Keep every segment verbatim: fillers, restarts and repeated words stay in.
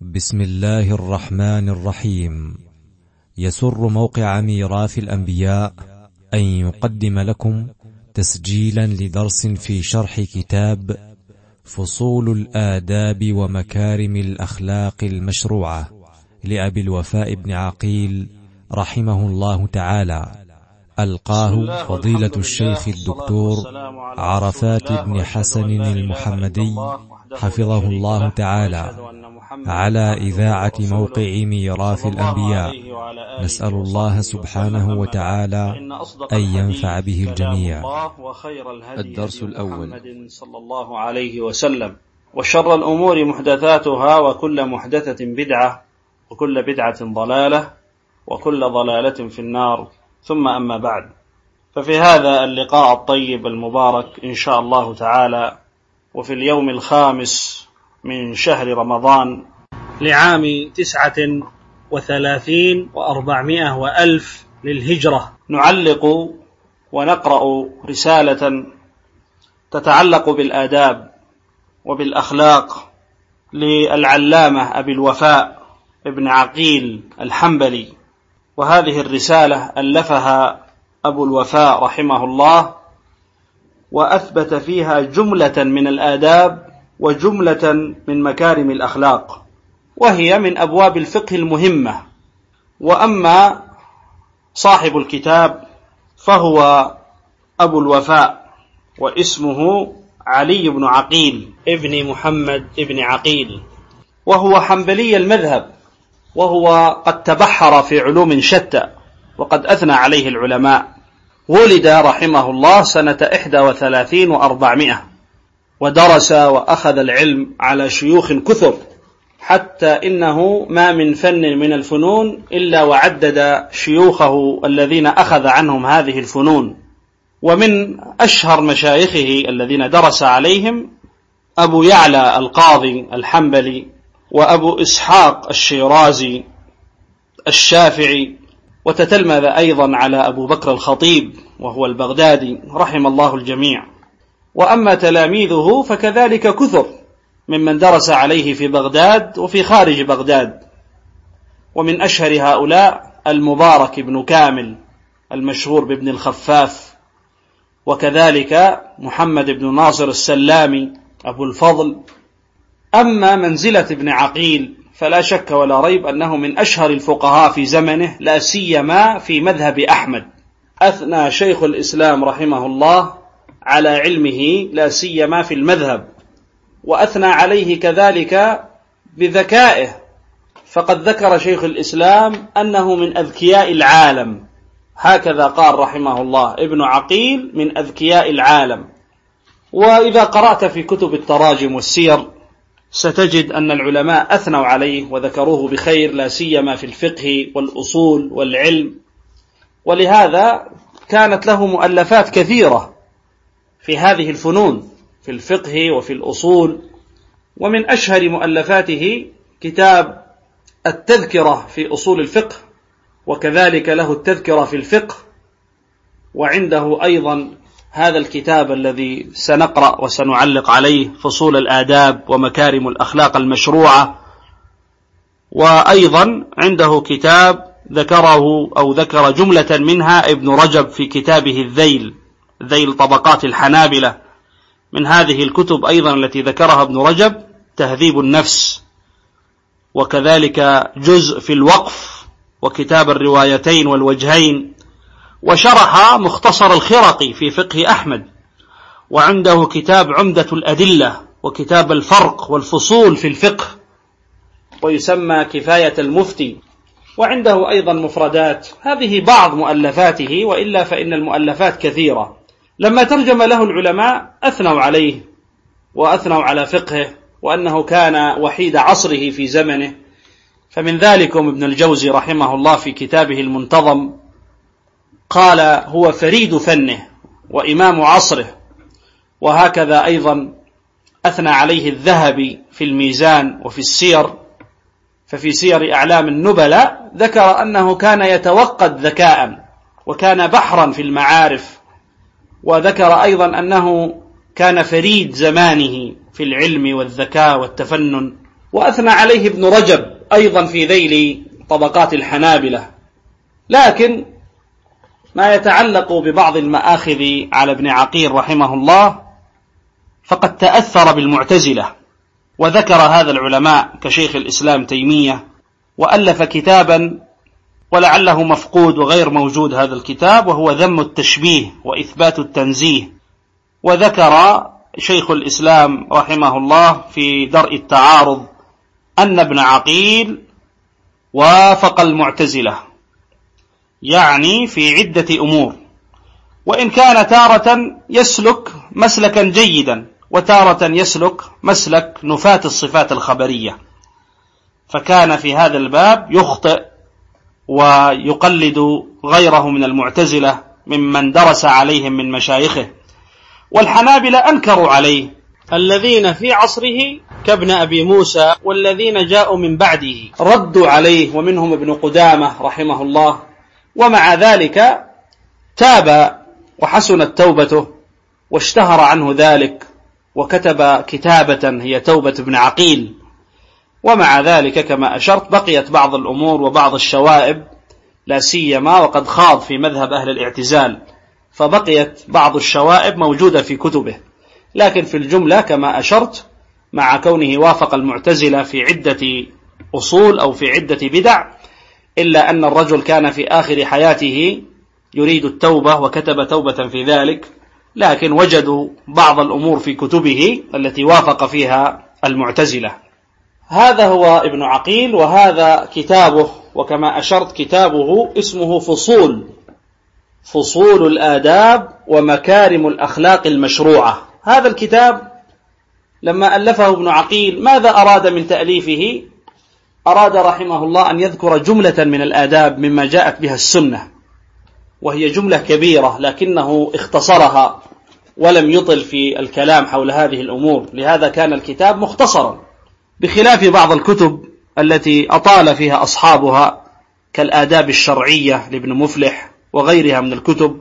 بسم الله الرحمن الرحيم. يسر موقع ميراث الأنبياء أن يقدم لكم تسجيلا لدرس في شرح كتاب فصول الآداب ومكارم الأخلاق المشروعة لأبي الوفاء بن عقيل رحمه الله تعالى، ألقاه فضيلة الشيخ الدكتور عرفات بن حسن المحمدي حفظه الله تعالى على إذاعة موقع ميراث الأنبياء. نسأل الله سبحانه وتعالى أن ينفع به الجميع. الدرس الأول. محمد صلى الله عليه وسلم. وشر الأمور محدثاتها، وكل محدثة بدعة، وكل بدعة ضلالة، وكل ضلالة في النار، ثم أما بعد. ففي هذا اللقاء الطيب المبارك إن شاء الله تعالى، وفي اليوم الخامس من شهر رمضان لعام تسعة وثلاثين وأربعمائة وألف للهجرة، نعلق ونقرأ رسالة تتعلق بالآداب وبالأخلاق للعلامة أبي الوفاء ابن عقيل الحنبلي. وهذه الرسالة ألفها أبو الوفاء رحمه الله، وأثبت فيها جملة من الآداب وجملة من مكارم الأخلاق، وهي من أبواب الفقه المهمة. وأما صاحب الكتاب فهو أبو الوفاء، واسمه علي بن عقيل ابن محمد ابن عقيل، وهو حنبلي المذهب، وهو قد تبحر في علوم شتى وقد أثنى عليه العلماء. ولد رحمه الله سنة إحدى وثلاثين وأربعمائة، ودرس وأخذ العلم على شيوخ كثر، حتى إنه ما من فن من الفنون إلا وعدد شيوخه الذين أخذ عنهم هذه الفنون. ومن أشهر مشايخه الذين درس عليهم أبو يعلى القاضي الحنبلي، وأبو إسحاق الشيرازي الشافعي، وتتلمذ أيضا على أبو بكر الخطيب وهو البغدادي رحم الله الجميع. وأما تلاميذه فكذلك كثر ممن درس عليه في بغداد وفي خارج بغداد، ومن أشهر هؤلاء المبارك بن كامل المشهور بابن الخفاف، وكذلك محمد بن ناصر السلامي أبو الفضل. أما منزلة ابن عقيل فلا شك ولا ريب أنه من أشهر الفقهاء في زمنه، لا سيما في مذهب أحمد. أثنى شيخ الإسلام رحمه الله على علمه لا سيما في المذهب، وأثنى عليه كذلك بذكائه، فقد ذكر شيخ الإسلام أنه من أذكياء العالم، هكذا قال رحمه الله: ابن عقيل من أذكياء العالم. وإذا قرأت في كتب التراجم والسير ستجد أن العلماء أثنوا عليه وذكروه بخير، لا سيما في الفقه والأصول والعلم. ولهذا كانت له مؤلفات كثيرة في هذه الفنون، في الفقه وفي الأصول. ومن أشهر مؤلفاته كتاب التذكرة في أصول الفقه، وكذلك له التذكرة في الفقه. وعنده أيضا هذا الكتاب الذي سنقرأ وسنعلق عليه، فصول الآداب ومكارم الأخلاق المشروعة. وأيضا عنده كتاب ذكره أو ذكر جملة منها ابن رجب في كتابه الذيل، ذيل طبقات الحنابلة. من هذه الكتب أيضا التي ذكرها ابن رجب تهذيب النفس، وكذلك جزء في الوقف، وكتاب الروايتين والوجهين، وشرح مختصر الخرقي في فقه أحمد. وعنده كتاب عمدة الأدلة، وكتاب الفرق والفصول في الفقه، ويسمى كفاية المفتي. وعنده أيضا مفردات. هذه بعض مؤلفاته، وإلا فإن المؤلفات كثيرة. لما ترجم له العلماء أثنوا عليه وأثنوا على فقهه، وأنه كان وحيد عصره في زمنه. فمن ذلكم ابن الجوزي رحمه الله في كتابه المنتظم قال: هو فريد فنه وإمام عصره. وهكذا أيضا أثنى عليه الذهبي في الميزان وفي السير. ففي سير أعلام النبلاء ذكر أنه كان يتوقد ذكاء، وكان بحرا في المعارف. وذكر أيضا أنه كان فريد زمانه في العلم والذكاء والتفنن وأثنى عليه ابن رجب أيضا في ذيل طبقات الحنابلة. لكن ما يتعلق ببعض المآخذ على ابن عقيل رحمه الله فقد تأثر بالمعتزلة، وذكر هذا العلماء كشيخ الإسلام تيمية، وألف كتابا ولعله مفقود وغير موجود هذا الكتاب، وهو ذم التشبيه وإثبات التنزيه. وذكر شيخ الإسلام رحمه الله في درء التعارض أن ابن عقيل وافق المعتزلة، يعني في عدة أمور، وإن كان تارة يسلك مسلكا جيدا وتارة يسلك مسلك نفاة الصفات الخبرية، فكان في هذا الباب يخطئ ويقلد غيره من المعتزلة ممن درس عليهم من مشايخه. والحنابلة أنكروا عليه، الذين في عصره كابن أبي موسى والذين جاءوا من بعده ردوا عليه، ومنهم ابن قدامة رحمه الله. ومع ذلك تاب وحسنت توبته واشتهر عنه ذلك، وكتب كتابة هي توبة ابن عقيل. ومع ذلك كما أشرت بقيت بعض الأمور وبعض الشوائب، لا سيما وقد خاض في مذهب أهل الاعتزال، فبقيت بعض الشوائب موجودة في كتبه. لكن في الجملة كما أشرت، مع كونه وافق المعتزلة في عدة أصول أو في عدة بدع، إلا أن الرجل كان في آخر حياته يريد التوبة وكتب توبة في ذلك، لكن وجدوا بعض الأمور في كتبه التي وافق فيها المعتزلة. هذا هو ابن عقيل، وهذا كتابه، وكما أشرت كتابه اسمه فصول فصول الآداب ومكارم الأخلاق المشروعة. هذا الكتاب لما ألفه ابن عقيل ماذا أراد من تأليفه؟ أراد رحمه الله أن يذكر جملة من الآداب مما جاءت بها السنة، وهي جملة كبيرة، لكنه اختصرها ولم يطل في الكلام حول هذه الأمور، لهذا كان الكتاب مختصرا، بخلاف بعض الكتب التي أطال فيها أصحابها كالآداب الشرعية لابن مفلح وغيرها من الكتب.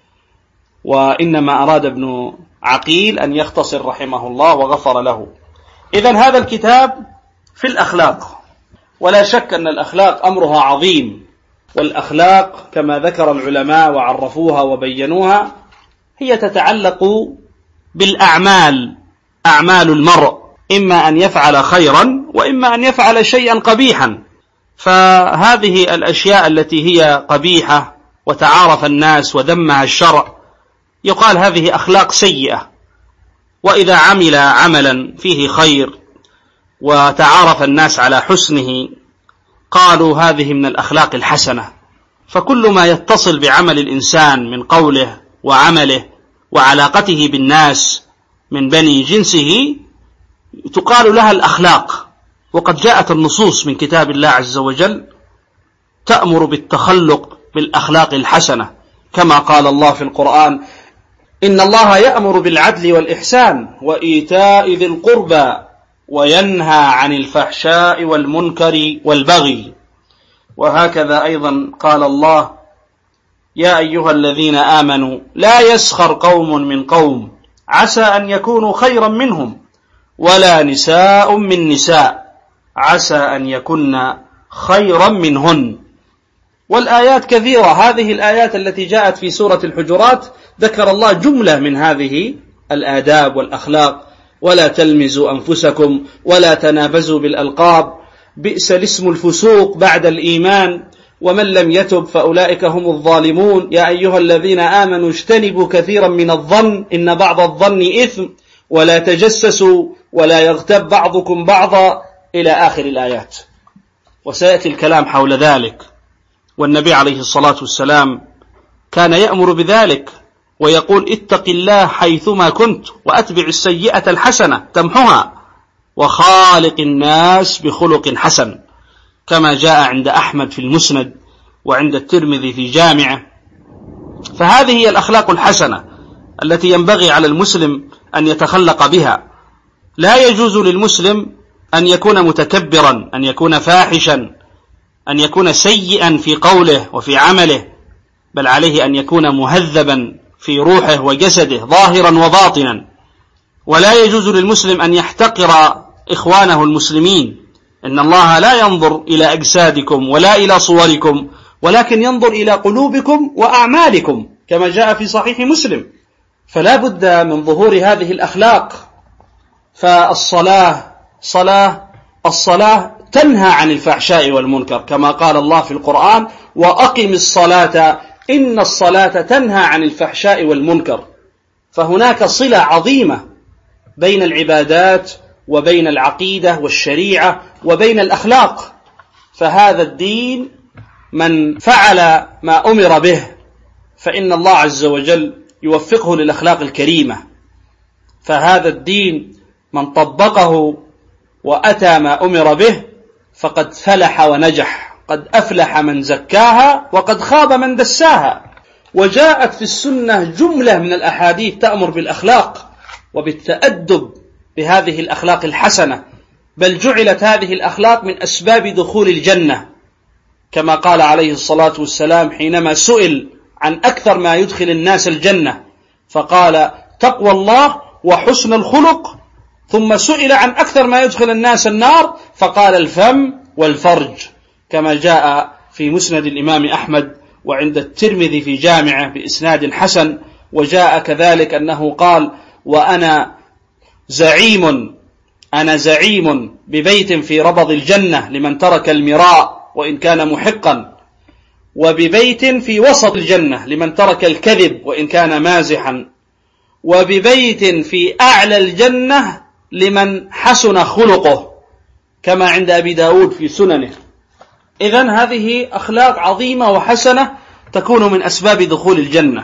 وإنما أراد ابن عقيل أن يختصر رحمه الله وغفر له. إذن هذا الكتاب في الأخلاق، ولا شك أن الأخلاق أمرها عظيم، والأخلاق كما ذكر العلماء وعرفوها وبينوها هي تتعلق بالأعمال، أعمال المرء، إما أن يفعل خيرا وإما أن يفعل شيئا قبيحا. فهذه الأشياء التي هي قبيحة وتعارف الناس وذمها الشرع يقال هذه أخلاق سيئة، وإذا عمل عملا فيه خير وتعارف الناس على حسنه قالوا هذه من الأخلاق الحسنة. فكل ما يتصل بعمل الإنسان من قوله وعمله وعلاقته بالناس من بني جنسه تقال لها الأخلاق. وقد جاءت النصوص من كتاب الله عز وجل تأمر بالتخلق بالأخلاق الحسنة، كما قال الله في القرآن: إن الله يأمر بالعدل والإحسان وإيتاء ذي القربى وينهى عن الفحشاء والمنكر والبغي. وهكذا أيضا قال الله: يا أيها الذين آمنوا لا يسخر قوم من قوم عسى أن يكونوا خيرا منهم ولا نساء من نساء عسى أن يكن خيرا منهن. والآيات كثيرة. هذه الآيات التي جاءت في سورة الحجرات ذكر الله جملة من هذه الآداب والأخلاق: ولا تلمزوا أنفسكم ولا تنابزوا بالألقاب بئس الاسم الفسوق بعد الإيمان ومن لم يتب فأولئك هم الظالمون يا أيها الذين آمنوا اجتنبوا كثيرا من الظن إن بعض الظن إثم ولا تجسسوا ولا يغتب بعضكم بعضا إلى آخر الآيات. وسيأتي الكلام حول ذلك. والنبي عليه الصلاة والسلام كان يأمر بذلك ويقول: اتق الله حيثما كنت وأتبع السيئة الحسنة تمحها وخالق الناس بخلق حسن، كما جاء عند أحمد في المسند وعند الترمذي في جامعه. فهذه هي الأخلاق الحسنة التي ينبغي على المسلم أن يتخلق بها. لا يجوز للمسلم أن يكون متكبرا، أن يكون فاحشا، أن يكون سيئا في قوله وفي عمله، بل عليه أن يكون مهذبا في روحه وجسده ظاهرا وباطنا. ولا يجوز للمسلم أن يحتقر إخوانه المسلمين إن الله لا ينظر إلى أجسادكم ولا إلى صوركم، ولكن ينظر إلى قلوبكم وأعمالكم كما جاء في صحيح مسلم. فلا بد من ظهور هذه الأخلاق. فالصلاة صلاة الصلاة تنهى عن الفحشاء والمنكر كما قال الله في القرآن: وأقم الصلاة إن الصلاة تنهى عن الفحشاء والمنكر. فهناك صلة عظيمة بين العبادات وبين العقيدة والشريعة وبين الأخلاق. فهذا الدين من فعل ما أمر به فإن الله عز وجل يوفقه للأخلاق الكريمة. فهذا الدين من طبقه وأتى ما أمر به فقد فلح ونجح. قد أفلح من زكاها وقد خاب من دساها. وجاءت في السنة جملة من الأحاديث تأمر بالأخلاق وبالتأدب بهذه الأخلاق الحسنة، بل جعلت هذه الأخلاق من أسباب دخول الجنة، كما قال عليه الصلاة والسلام حينما سئل عن أكثر ما يدخل الناس الجنة فقال: تقوى الله وحسن الخلق. ثم سئل عن أكثر ما يدخل الناس النار فقال: الفم والفرج، كما جاء في مسند الإمام أحمد وعند الترمذي في جامعه بإسناد حسن. وجاء كذلك أنه قال: وأنا زعيم أنا زعيم ببيت في ربض الجنة لمن ترك المراء وإن كان محقا، وببيت في وسط الجنة لمن ترك الكذب وإن كان مازحا، وببيت في أعلى الجنة لمن حسن خلقه، كما عند أبي داود في سننه. إذن هذه أخلاق عظيمة وحسنة تكون من أسباب دخول الجنة.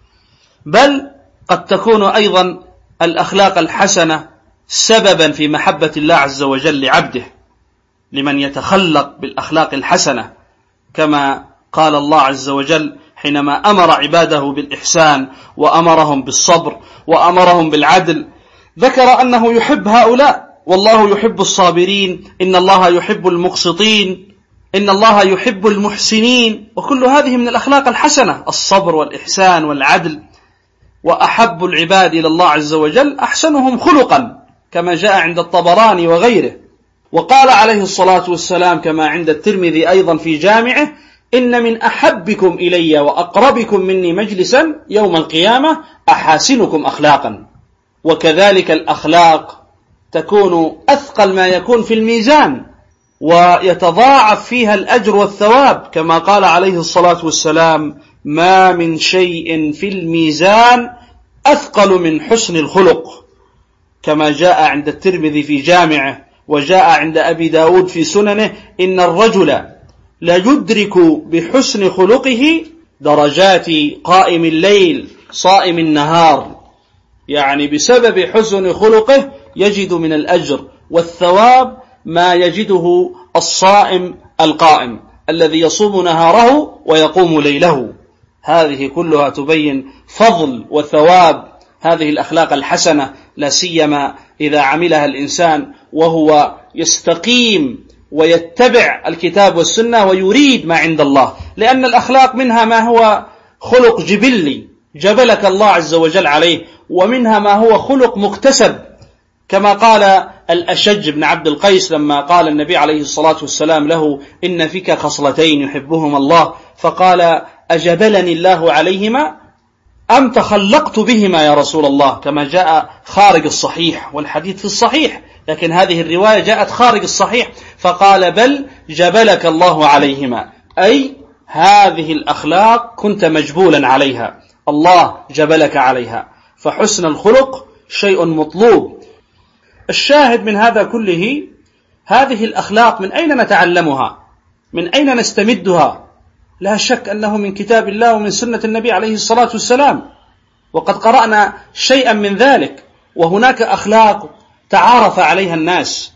بل قد تكون أيضا الأخلاق الحسنة سببا في محبة الله عز وجل لعبده، لمن يتخلق بالأخلاق الحسنة، كما قال الله عز وجل حينما أمر عباده بالإحسان وأمرهم بالصبر وأمرهم بالعدل، ذكر أنه يحب هؤلاء: والله يحب الصابرين، إن الله يحب المقسطين، إن الله يحب المحسنين. وكل هذه من الأخلاق الحسنة، الصبر والإحسان والعدل. وأحب العباد إلى الله عز وجل أحسنهم خلقا، كما جاء عند الطبراني وغيره. وقال عليه الصلاة والسلام كما عند الترمذي أيضا في جامعه: إن من أحبكم إلي وأقربكم مني مجلسا يوم القيامة أحاسنكم أخلاقا. وكذلك الأخلاق تكون أثقل ما يكون في الميزان، ويتضاعف فيها الأجر والثواب، كما قال عليه الصلاة والسلام: ما من شيء في الميزان أثقل من حسن الخلق، كما جاء عند الترمذي في جامعه، وجاء عند أبي داود في سننه: إن الرجل لا يدرك بحسن خلقه درجات قائم الليل صائم النهار. يعني بسبب حسن خلقه يجد من الأجر والثواب ما يجده الصائم القائم الذي يصوم نهاره ويقوم ليله. هذه كلها تبين فضل وثواب هذه الأخلاق الحسنة، لا سيما إذا عملها الإنسان وهو يستقيم ويتبع الكتاب والسنة ويريد ما عند الله. لأن الأخلاق منها ما هو خلق جبلي جبلك الله عز وجل عليه، ومنها ما هو خلق مكتسب، كما قال الأشج بن عبد القيس لما قال النبي عليه الصلاة والسلام له: إن فيك خصلتين يحبهما الله، فقال: أجبلني الله عليهما أم تخلقت بهما يا رسول الله؟ كما جاء خارج الصحيح، والحديث في الصحيح، لكن هذه الرواية جاءت خارج الصحيح، فقال: بل جبلك الله عليهما، أي هذه الأخلاق كنت مجبولا عليها، الله جبلك عليها. فحسن الخلق شيء مطلوب. الشاهد من هذا كله: هذه الأخلاق من أين نتعلمها؟ من أين نستمدها؟ لا شك أنه من كتاب الله ومن سنة النبي عليه الصلاة والسلام، وقد قرأنا شيئا من ذلك. وهناك أخلاق تعارف عليها الناس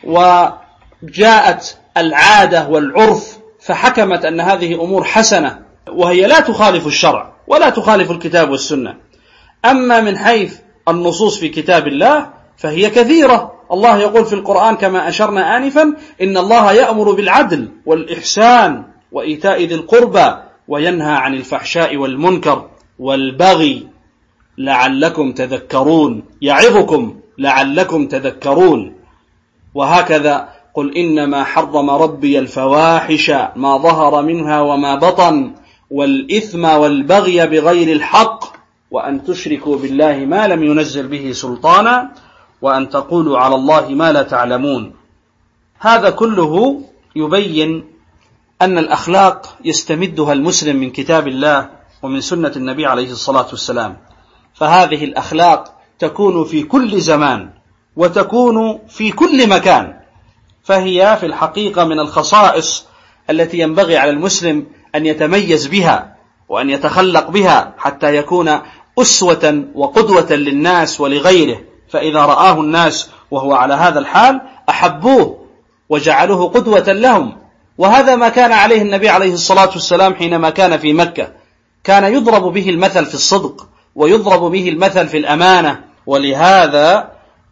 وجاءت العادة والعرف فحكمت أن هذه أمور حسنة، وهي لا تخالف الشرع ولا تخالف الكتاب والسنة. أما من حيث النصوص في كتاب الله فهي كثيرة. الله يقول في القرآن كما أشرنا آنفا: إن الله يأمر بالعدل والإحسان وإيتاء ذي القربى وينهى عن الفحشاء والمنكر والبغي لعلكم تذكرون، يعظكم لعلكم تذكرون. وهكذا قل إنما حرم ربي الفواحش ما ظهر منها وما بطن والإثم والبغي بغير الحق وأن تشركوا بالله ما لم ينزل به سلطانا وأن تقولوا على الله ما لا تعلمون. هذا كله يبين أن الأخلاق يستمدها المسلم من كتاب الله ومن سنة النبي عليه الصلاة والسلام، فهذه الأخلاق تكون في كل زمان وتكون في كل مكان، فهي في الحقيقة من الخصائص التي ينبغي على المسلم أن يتميز بها وأن يتخلق بها حتى يكون أسوة وقدوة للناس ولغيره، فإذا رآه الناس وهو على هذا الحال أحبوه وجعلوه قدوة لهم. وهذا ما كان عليه النبي عليه الصلاة والسلام حينما كان في مكة، كان يضرب به المثل في الصدق ويضرب به المثل في الأمانة. ولهذا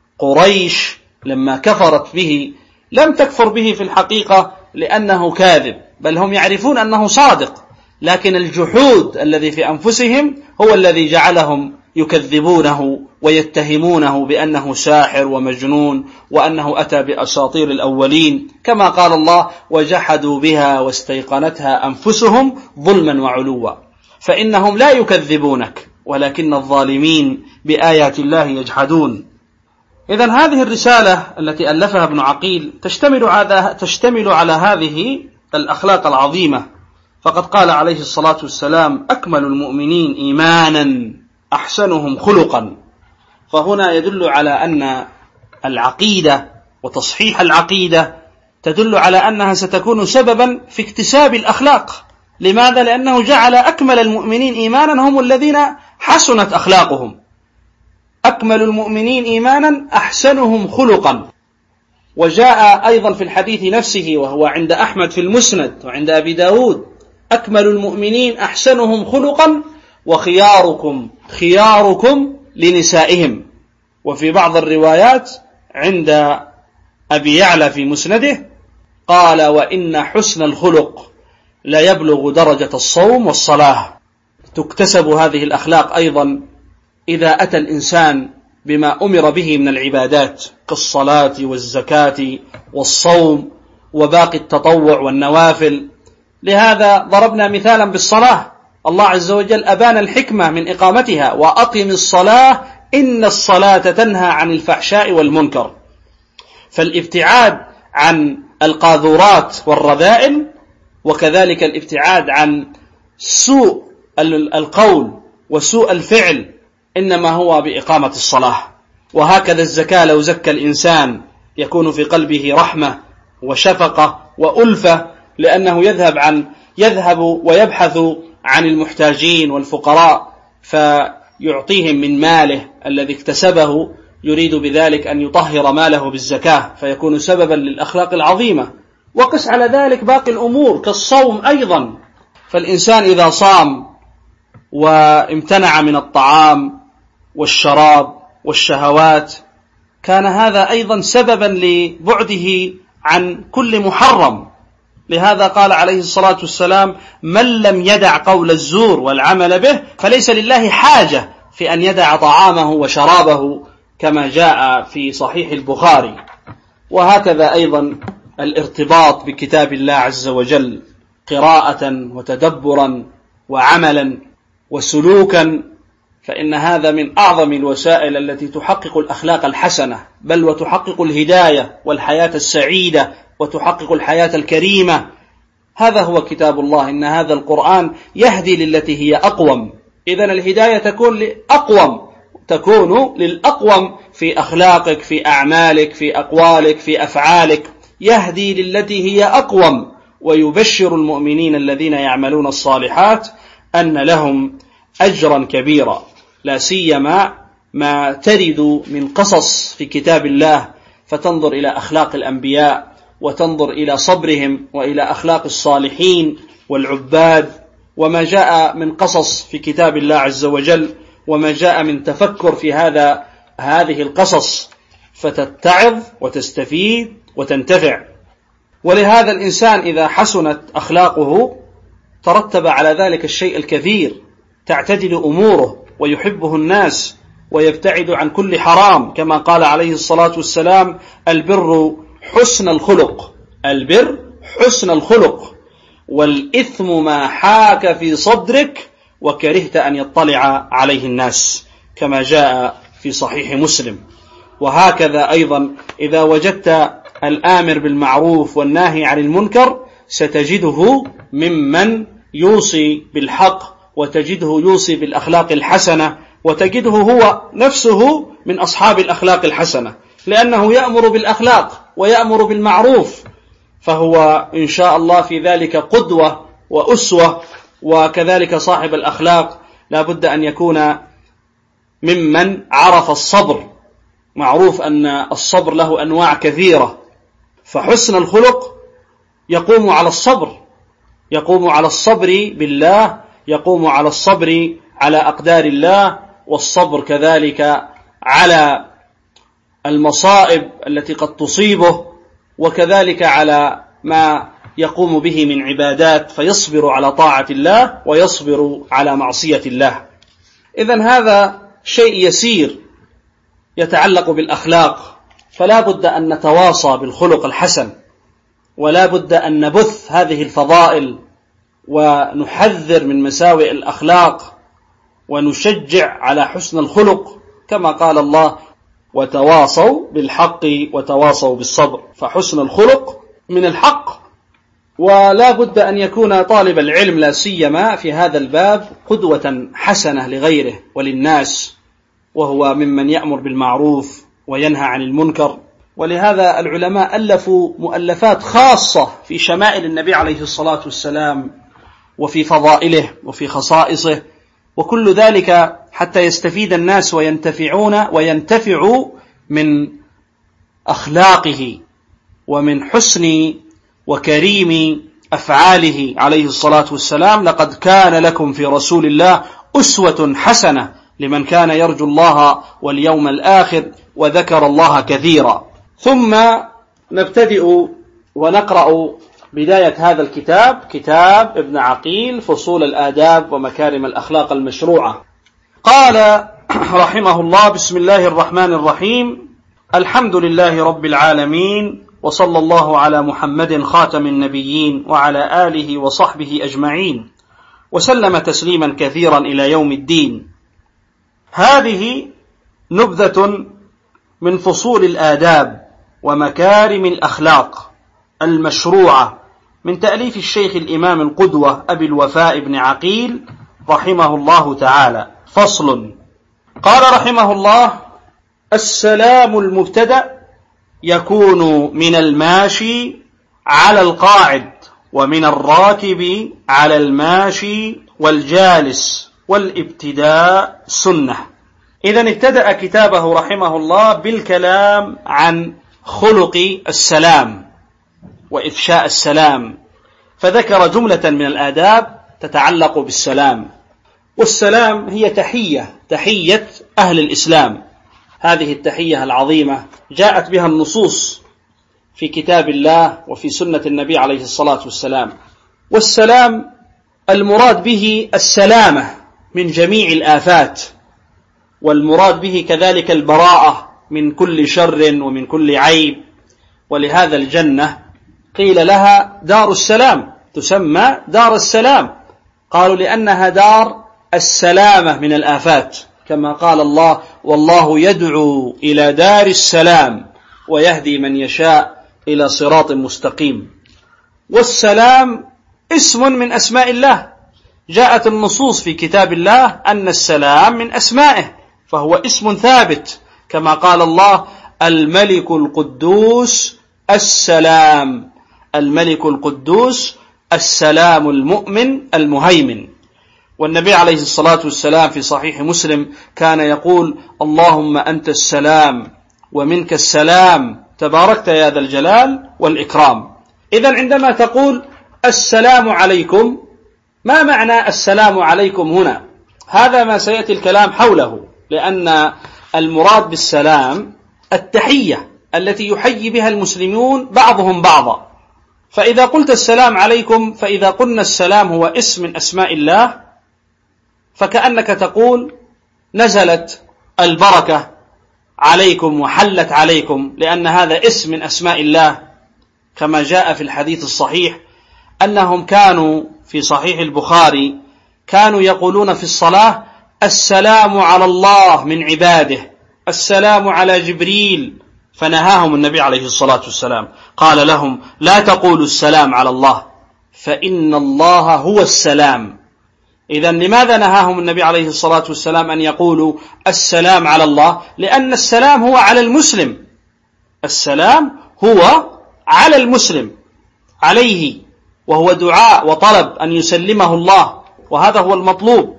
قريش لما كفرت به لم تكفر به في الحقيقة لأنه كاذب، بل هم يعرفون أنه صادق، لكن الجحود الذي في أنفسهم هو الذي جعلهم يكذبونه ويتهمونه بأنه ساحر ومجنون وأنه أتى بأساطير الأولين، كما قال الله: وجحدوا بها واستيقنتها أنفسهم ظلما وعلوا. فإنهم لا يكذبونك ولكن الظالمين بآيات الله يجحدون. إذن هذه الرسالة التي ألفها ابن عقيل تشتمل على, تشتمل على هذه الأخلاق العظيمة، فقد قال عليه الصلاة والسلام: أكمل المؤمنين إيمانا أحسنهم خلقا. فهنا يدل على أن العقيدة وتصحيح العقيدة تدل على أنها ستكون سببا في اكتساب الأخلاق. لماذا؟ لأنه جعل أكمل المؤمنين إيمانا هم الذين حسنت أخلاقهم. أكمل المؤمنين إيمانا أحسنهم خلقا. وجاء أيضا في الحديث نفسه وهو عند أحمد في المسند وعند أبي داود: أكمل المؤمنين أحسنهم خلقا وخياركم خياركم لنسائهم. وفي بعض الروايات عند أبي يعلى في مسنده قال: وإن حسن الخلق لا يبلغ درجة الصوم والصلاة. تكتسب هذه الأخلاق أيضا إذا أتى الإنسان بما أمر به من العبادات كالصلاة والزكاة والصوم وباقي التطوع والنوافل. لهذا ضربنا مثالا بالصلاة، الله عز وجل أبان الحكمة من إقامتها: وأقم الصلاة إن الصلاة تنهى عن الفحشاء والمنكر. فالابتعاد عن القاذورات والرذائل، وكذلك الابتعاد عن سوء القول وسوء الفعل، إنما هو بإقامة الصلاة. وهكذا الزكاة، لو زكى الإنسان يكون في قلبه رحمة وشفقة وألفة، لأنه يذهب عن يذهب ويبحث عن المحتاجين والفقراء فيعطيهم من ماله الذي اكتسبه، يريد بذلك أن يطهر ماله بالزكاة، فيكون سببا للأخلاق العظيمة. وقس على ذلك باقي الأمور كالصوم أيضا، فالإنسان إذا صام وامتنع من الطعام والشراب والشهوات كان هذا أيضا سببا لبعده عن كل محرم. لهذا قال عليه الصلاة والسلام: من لم يدع قول الزور والعمل به فليس لله حاجة في أن يدع طعامه وشرابه، كما جاء في صحيح البخاري. وهكذا أيضا الارتباط بكتاب الله عز وجل قراءة وتدبرا وعملا وسلوكا، فإن هذا من أعظم الوسائل التي تحقق الأخلاق الحسنة، بل وتحقق الهداية والحياة السعيدة وتحقق الحياة الكريمة. هذا هو كتاب الله، إن هذا القرآن يهدي للتي هي أقوم. إذن الهداية تكون لأقوم، تكون للأقوم في أخلاقك، في أعمالك، في أقوالك، في أفعالك، يهدي للتي هي أقوم. ويبشر المؤمنين الذين يعملون الصالحات أن لهم أجرا كبيرا، لا سيما ما ترد من قصص في كتاب الله، فتنظر إلى أخلاق الأنبياء وتنظر إلى صبرهم وإلى أخلاق الصالحين والعباد، وما جاء من قصص في كتاب الله عز وجل، وما جاء من تفكر في هذا هذه القصص، فتتعظ وتستفيد وتنتفع. ولهذا الإنسان إذا حسنت أخلاقه ترتب على ذلك الشيء الكثير، تعتدل أموره ويحبه الناس ويبتعد عن كل حرام، كما قال عليه الصلاة والسلام: البر حسن الخلق. البر حسن الخلق، والإثم ما حاك في صدرك وكرهت أن يطلع عليه الناس، كما جاء في صحيح مسلم. وهكذا أيضا إذا وجدت الآمر بالمعروف والناهي عن المنكر ستجده ممن يوصي بالحق، وتجده يوصي بالأخلاق الحسنة، وتجده هو نفسه من أصحاب الأخلاق الحسنة، لأنه يأمر بالأخلاق ويأمر بالمعروف، فهو إن شاء الله في ذلك قدوة وأسوة. وكذلك صاحب الأخلاق لا بد أن يكون ممن عرف الصبر. معروف أن الصبر له أنواع كثيرة، فحسن الخلق يقوم على الصبر، يقوم على الصبر بالله، يقوم على الصبر على أقدار الله، والصبر كذلك على المصائب التي قد تصيبه، وكذلك على ما يقوم به من عبادات، فيصبر على طاعة الله ويصبر على معصية الله. إذن هذا شيء يسير يتعلق بالأخلاق، فلا بد أن نتواصى بالخلق الحسن، ولا بد أن نبث هذه الفضائل ونحذر من مساوئ الأخلاق، ونشجع على حسن الخلق، كما قال الله: وتواصوا بالحق وتواصوا بالصبر. فحسن الخلق من الحق، ولا بد أن يكون طالب العلم لا سيما في هذا الباب قدوة حسنة لغيره وللناس، وهو ممن يأمر بالمعروف وينهى عن المنكر. ولهذا العلماء ألفوا مؤلفات خاصة في شمائل النبي عليه الصلاة والسلام، وفي فضائله وفي خصائصه، وكل ذلك حتى يستفيد الناس وينتفعون وينتفعوا من أخلاقه ومن حسن وكريم أفعاله عليه الصلاة والسلام. لقد كان لكم في رسول الله أسوة حسنة لمن كان يرجو الله واليوم الآخر وذكر الله كثيرا. ثم نبتدئ ونقرأ بداية هذا الكتاب، كتاب ابن عقيل، فصول الآداب ومكارم الأخلاق المشروعة. قال رحمه الله: بسم الله الرحمن الرحيم، الحمد لله رب العالمين، وصلى الله على محمد خاتم النبيين وعلى آله وصحبه أجمعين، وسلم تسليما كثيرا إلى يوم الدين. هذه نبذة من فصول الآداب ومكارم الأخلاق المشروعة من تأليف الشيخ الإمام القدوة أبي الوفاء بن عقيل رحمه الله تعالى. فصل. قال رحمه الله: السلام المبتدأ يكون من الماشي على القاعد، ومن الراكب على الماشي والجالس، والابتداء سنة. إذن ابتدأ كتابه رحمه الله بالكلام عن خلق السلام وإفشاء السلام، فذكر جملة من الآداب تتعلق بالسلام. والسلام هي تحية، تحية أهل الإسلام. هذه التحية العظيمة جاءت بها النصوص في كتاب الله وفي سنة النبي عليه الصلاة والسلام. والسلام المراد به السلامة من جميع الآفات، والمراد به كذلك البراءة من كل شر ومن كل عيب. ولهذا الجنة قيل لها دار السلام، تسمى دار السلام، قالوا لأنها دار السلامة من الآفات، كما قال الله: والله يدعو إلى دار السلام ويهدي من يشاء إلى صراط مستقيم. والسلام اسم من أسماء الله، جاءت النصوص في كتاب الله أن السلام من أسمائه، فهو اسم ثابت، كما قال الله: الملك القدوس السلام، الملك القدوس السلام المؤمن المهيمن. والنبي عليه الصلاة والسلام في صحيح مسلم كان يقول: اللهم أنت السلام ومنك السلام تباركت يا ذا الجلال والإكرام. إذن عندما تقول السلام عليكم، ما معنى السلام عليكم هنا؟ هذا ما سيأتي الكلام حوله، لأن المراد بالسلام التحية التي يحيي بها المسلمون بعضهم بعضا. فإذا قلت السلام عليكم، فإذا قلنا السلام هو اسم من أسماء الله، فكأنك تقول نزلت البركة عليكم وحلت عليكم، لأن هذا اسم من أسماء الله، كما جاء في الحديث الصحيح أنهم كانوا في صحيح البخاري كانوا يقولون في الصلاة: السلام على الله من عباده، السلام على جبريل، فنهاهم النبي عليه الصلاة والسلام، قال لهم: لا تقولوا السلام على الله فإن الله هو السلام. إذن لماذا نهاهم النبي عليه الصلاة والسلام أن يقولوا السلام على الله؟ لأن السلام هو على المسلم، السلام هو على المسلم عليه، وهو دعاء وطلب أن يسلمه الله، وهذا هو المطلوب.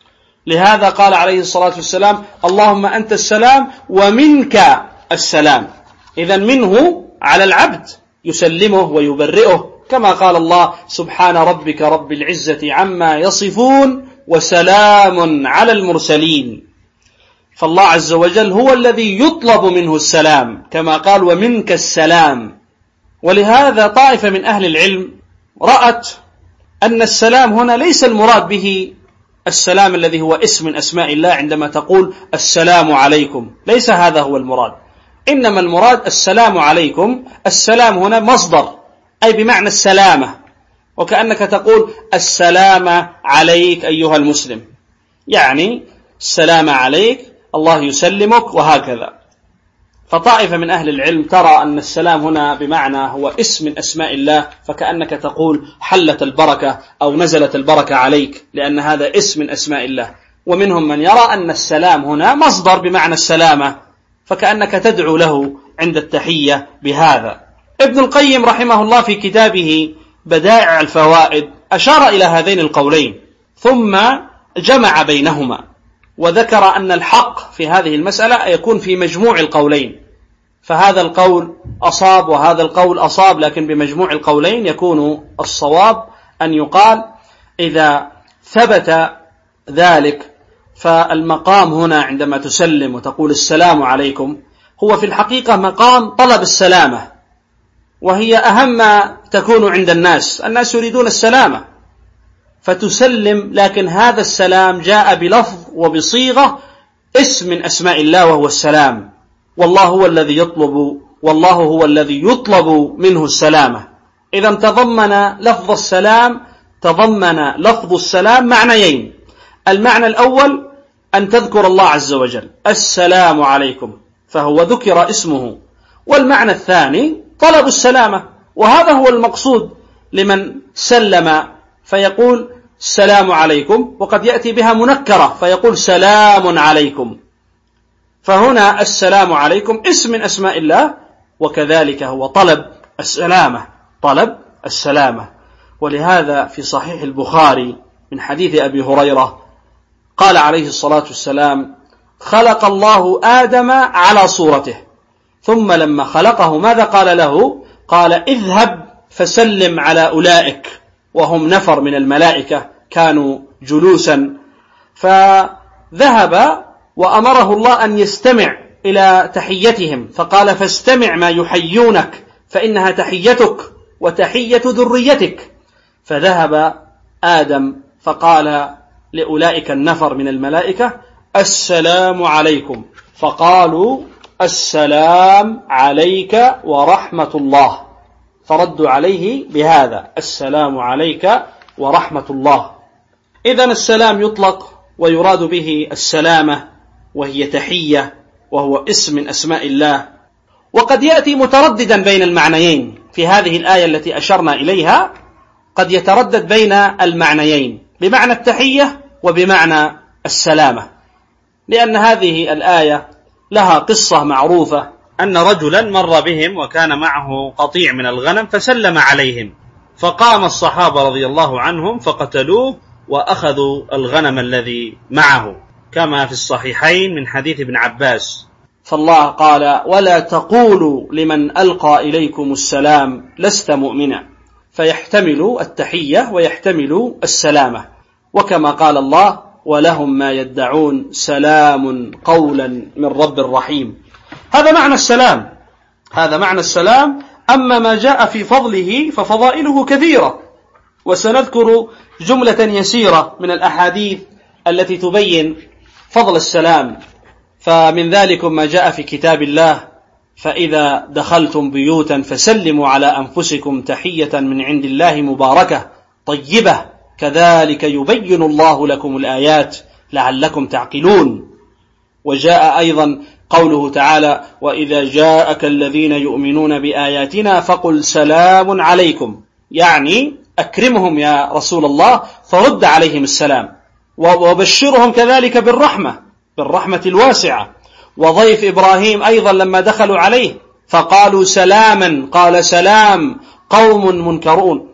لهذا قال عليه الصلاة والسلام: اللهم أنت السلام ومنك السلام. إذن منه على العبد يسلمه ويبرئه، كما قال الله: سبحان ربك رب العزة عما يصفون وسلام على المرسلين. فالله عز وجل هو الذي يطلب منه السلام، كما قال: ومنك السلام. ولهذا طائفة من أهل العلم رأت أن السلام هنا ليس المراد به السلام الذي هو اسم من أسماء الله عندما تقول السلام عليكم، ليس هذا هو المراد، إنما المراد السلام عليكم. السلام هنا مصدر، أي بمعنى السلامة، وكأنك تقول السلام عليك أيها المسلم، يعني السلام عليك، الله يسلمك، وهكذا. فطائفة من أهل العلم ترى أن السلام هنا بمعنى هو اسم من أسماء الله، فكأنك تقول حلت البركة أو نزلت البركة عليك، لأن هذا اسم من أسماء الله. ومنهم من يرى أن السلام هنا مصدر بمعنى السلامة، فكأنك تدعو له عند التحية بهذا. ابن القيم رحمه الله في كتابه بدائع الفوائد أشار إلى هذين القولين، ثم جمع بينهما، وذكر أن الحق في هذه المسألة يكون في مجموع القولين، فهذا القول أصاب وهذا القول أصاب، لكن بمجموع القولين يكون الصواب أن يقال إذا ثبت ذلك، فالمقام هنا عندما تسلم وتقول السلام عليكم هو في الحقيقة مقام طلب السلامة، وهي أهم ما تكون عند الناس، الناس يريدون السلامة فتسلم، لكن هذا السلام جاء بلفظ وبصيغة اسم من أسماء الله وهو السلام، والله هو الذي يطلب والله هو الذي يطلب منه السلامة. إذا تضمن لفظ السلام تضمن لفظ السلام معنيين: المعنى الأول أن تذكر الله عز وجل السلام عليكم، فهو ذكر اسمه، والمعنى الثاني طلب السلامة، وهذا هو المقصود لمن سلم فيقول السلام عليكم، وقد يأتي بها منكرة فيقول سلام عليكم، فهنا السلام عليكم اسم من أسماء الله، وكذلك هو طلب السلامة، طلب السلامة. ولهذا في صحيح البخاري من حديث أبي هريرة قال عليه الصلاة والسلام: خلق الله آدم على صورته، ثم لما خلقه ماذا قال له؟ قال: اذهب فسلم على أولئك، وهم نفر من الملائكة كانوا جلوسا، فذهب وأمره الله أن يستمع إلى تحيتهم، فقال: فاستمع ما يحيونك فإنها تحيتك وتحية ذريتك. فذهب آدم فقال لأولئك النفر من الملائكة: السلام عليكم، فقالوا: السلام عليك ورحمة الله، فردوا عليه بهذا: السلام عليك ورحمة الله. إذن السلام يطلق ويراد به السلامة، وهي تحية، وهو اسم من أسماء الله، وقد يأتي مترددا بين المعنيين. في هذه الآية التي أشرنا إليها قد يتردد بين المعنيين، بمعنى التحية وبمعنى السلامة، لأن هذه الآية لها قصة معروفة، أن رجلا مر بهم وكان معه قطيع من الغنم فسلم عليهم، فقام الصحابة رضي الله عنهم فقتلوه وأخذوا الغنم الذي معه، كما في الصحيحين من حديث ابن عباس. فالله قال: ولا تقولوا لمن ألقى إليكم السلام لست مؤمنا، فيحتمل التحية ويحتمل السلامة، وكما قال الله: ولهم ما يدعون سلام قولا من رب رحيم. هذا معنى السلام، هذا معنى السلام. أما ما جاء في فضله ففضائله كثيرة، وسنذكر جملة يسيرة من الأحاديث التي تبين فضل السلام. فمن ذلك ما جاء في كتاب الله: فإذا دخلتم بيوتا فسلموا على أنفسكم تحية من عند الله مباركة طيبة كذلك يبين الله لكم الآيات لعلكم تعقلون. وجاء أيضا قوله تعالى: وإذا جاءك الذين يؤمنون بآياتنا فقل سلام عليكم، يعني أكرمهم يا رسول الله فرد عليهم السلام، وبشرهم كذلك بالرحمة بالرحمة الواسعة. وضيف إبراهيم أيضا لما دخلوا عليه فقالوا سلاما قال سلام قوم منكرون.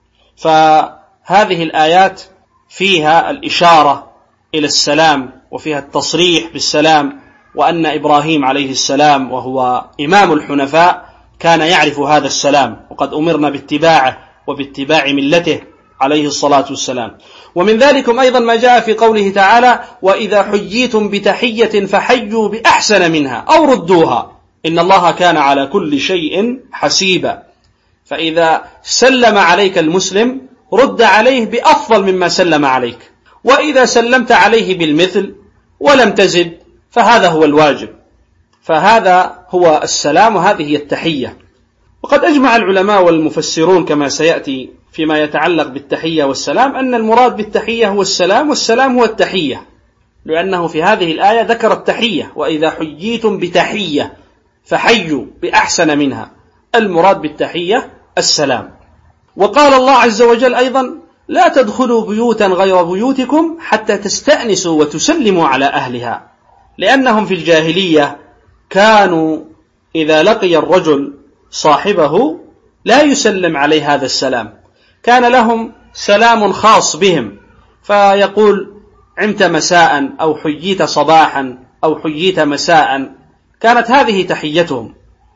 فهذه الآيات فيها الإشارة إلى السلام وفيها التصريح بالسلام، وأن إبراهيم عليه السلام وهو إمام الحنفاء كان يعرف هذا السلام، وقد أمرنا باتباعه وباتباع ملته عليه الصلاة والسلام. ومن ذلكم أيضا ما جاء في قوله تعالى: وإذا حييتم بتحية فحيوا بأحسن منها أو ردوها إن الله كان على كل شيء حسيبا. فإذا سلم عليك المسلم رد عليه بأفضل مما سلم عليك، وإذا سلمت عليه بالمثل ولم تزد فهذا هو الواجب. فهذا هو السلام وهذه هي التحية. وقد أجمع العلماء والمفسرون كما سيأتي فيما يتعلق بالتحية والسلام أن المراد بالتحية هو السلام، والسلام هو التحية، لأنه في هذه الآية ذكر التحية: وإذا حييتم بتحية فحيوا بأحسن منها. المراد بالتحية السلام. وقال الله عز وجل أيضا: لا تدخلوا بيوتا غير بيوتكم حتى تستأنسوا وتسلموا على أهلها، لأنهم في الجاهلية كانوا إذا لقي الرجل صاحبه لا يسلم عليه هذا السلام، كان لهم سلام خاص بهم، فيقول عمت مساء أو حييت صباحا أو حييت مساء، كانت هذه تحيتهم.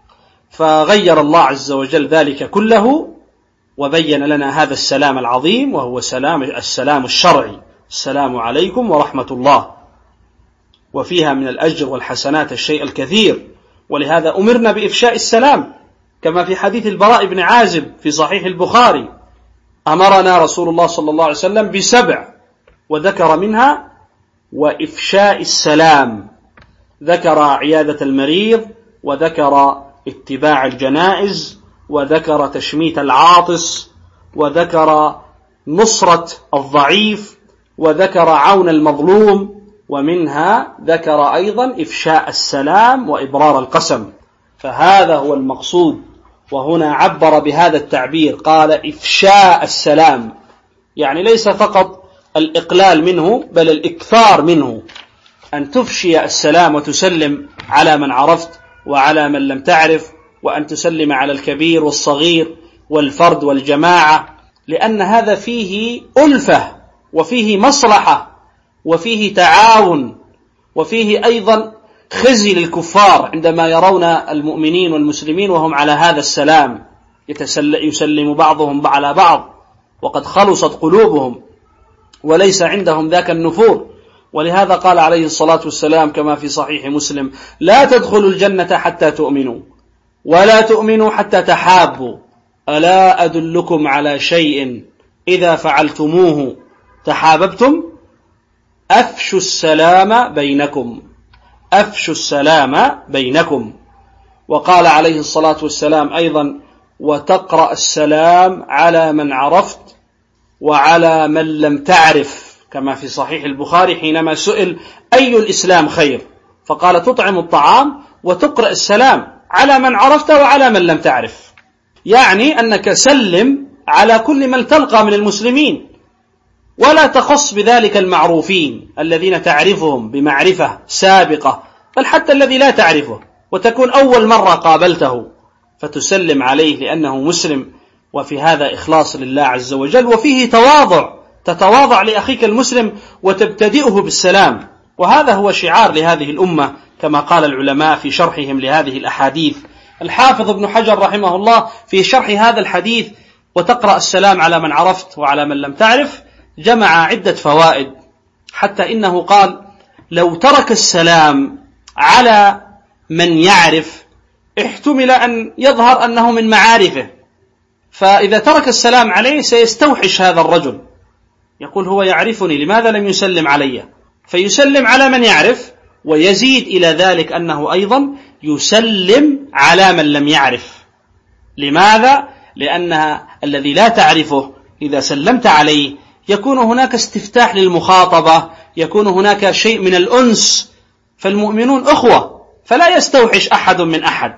فغير الله عز وجل ذلك كله وبين لنا هذا السلام العظيم، وهو سلام السلام الشرعي: السلام عليكم ورحمة الله. وفيها من الأجر والحسنات الشيء الكثير، ولهذا أمرنا بإفشاء السلام، كما في حديث البراء بن عازب في صحيح البخاري: أمرنا رسول الله صلى الله عليه وسلم بسبع، وذكر منها وإفشاء السلام، ذكر عيادة المريض، وذكر اتباع الجنائز، وذكر تشميت العاطس، وذكر نصرة الضعيف، وذكر عون المظلوم، ومنها ذكر أيضا إفشاء السلام وإبرار القسم. فهذا هو المقصود، وهنا عبر بهذا التعبير قال إفشاء السلام، يعني ليس فقط الإقلال منه بل الإكثار منه، أن تفشي السلام وتسلم على من عرفت وعلى من لم تعرف، وأن تسلم على الكبير والصغير والفرد والجماعة، لأن هذا فيه ألفة وفيه مصلحة وفيه تعاون، وفيه أيضا خزي للكفار عندما يرون المؤمنين والمسلمين وهم على هذا السلام، يسلم بعضهم على بعض وقد خلصت قلوبهم وليس عندهم ذاك النفور. ولهذا قال عليه الصلاة والسلام كما في صحيح مسلم: لا تدخلوا الجنة حتى تؤمنوا، ولا تؤمنوا حتى تحابوا، ألا أدلكم على شيء إذا فعلتموه تحاببتم؟ أفشوا السلام بينكم، أفشوا السلام بينكم. وقال عليه الصلاة والسلام أيضا: وتقرأ السلام على من عرفت وعلى من لم تعرف، كما في صحيح البخاري حينما سئل أي الإسلام خير فقال: تطعم الطعام وتقرأ السلام على من عرفت وعلى من لم تعرف، يعني أنك سلم على كل من تلقى من المسلمين، ولا تخص بذلك المعروفين الذين تعرفهم بمعرفة سابقة، بل حتى الذي لا تعرفه وتكون أول مرة قابلته فتسلم عليه لأنه مسلم. وفي هذا إخلاص لله عز وجل، وفيه تواضع، تتواضع لأخيك المسلم وتبتدئه بالسلام. وهذا هو شعار لهذه الأمة كما قال العلماء في شرحهم لهذه الأحاديث. الحافظ ابن حجر رحمه الله في شرح هذا الحديث وتقرأ السلام على من عرفت وعلى من لم تعرف جمع عدة فوائد، حتى إنه قال: لو ترك السلام على من يعرف احتمل أن يظهر أنه من معارفه، فإذا ترك السلام عليه سيستوحش هذا الرجل، يقول هو يعرفني لماذا لم يسلم علي، فيسلم على من يعرف ويزيد إلى ذلك أنه أيضا يسلم على من لم يعرف. لماذا؟ لأن الذي لا تعرفه إذا سلمت عليه يكون هناك استفتاح للمخاطبة، يكون هناك شيء من الأنس، فالمؤمنون أخوة فلا يستوحش أحد من أحد.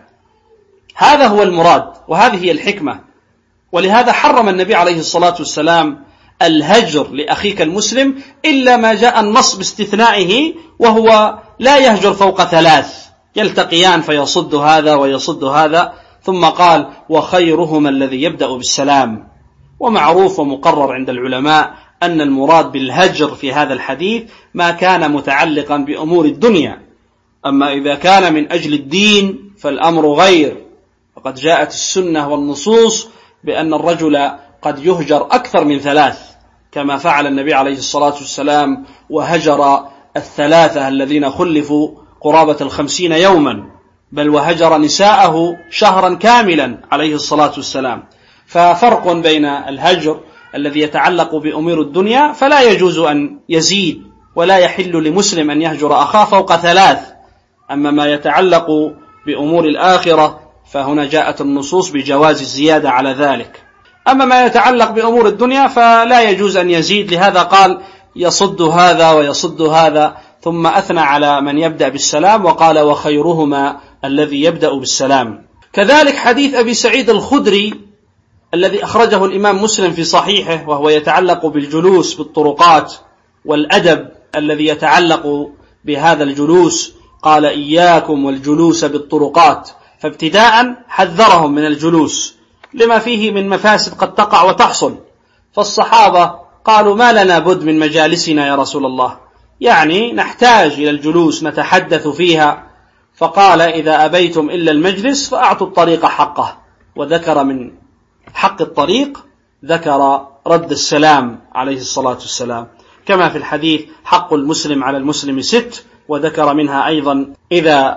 هذا هو المراد وهذه هي الحكمة. ولهذا حرم النبي عليه الصلاة والسلام الهجر لأخيك المسلم إلا ما جاء النص باستثنائه، وهو لا يهجر فوق ثلاث، يلتقيان فيصد هذا ويصد هذا. ثم قال وخيرهما الذي يبدأ بالسلام. ومعروف ومقرر عند العلماء أن المراد بالهجر في هذا الحديث ما كان متعلقا بأمور الدنيا، أما إذا كان من أجل الدين فالأمر غير. وقد جاءت السنة والنصوص بأن الرجل قد يهجر أكثر من ثلاث، كما فعل النبي عليه الصلاة والسلام وهجر الثلاثة الذين خلفوا قرابة الخمسين يوما، بل وهجر نساءه شهرا كاملا عليه الصلاة والسلام. ففرق بين الهجر الذي يتعلق بأمور الدنيا فلا يجوز أن يزيد، ولا يحل لمسلم أن يهجر أخاه فوق ثلاث. أما ما يتعلق بأمور الآخرة فهنا جاءت النصوص بجواز الزيادة على ذلك. أما ما يتعلق بأمور الدنيا فلا يجوز أن يزيد. لهذا قال يصد هذا ويصد هذا، ثم أثنى على من يبدأ بالسلام وقال وخيرهما الذي يبدأ بالسلام. كذلك حديث أبي سعيد الخدري الذي أخرجه الإمام مسلم في صحيحه، وهو يتعلق بالجلوس بالطرقات والأدب الذي يتعلق بهذا الجلوس. قال إياكم والجلوس بالطرقات، فابتداء حذرهم من الجلوس لما فيه من مفاسد قد تقع وتحصل. فالصحابة قالوا ما لنا بد من مجالسنا يا رسول الله، يعني نحتاج إلى الجلوس نتحدث فيها. فقال إذا أبيتم إلا المجلس فأعطوا الطريق حقه، وذكر من حق الطريق ذكر رد السلام عليه الصلاة والسلام، كما في الحديث حق المسلم على المسلم ست، وذكر منها أيضا إذا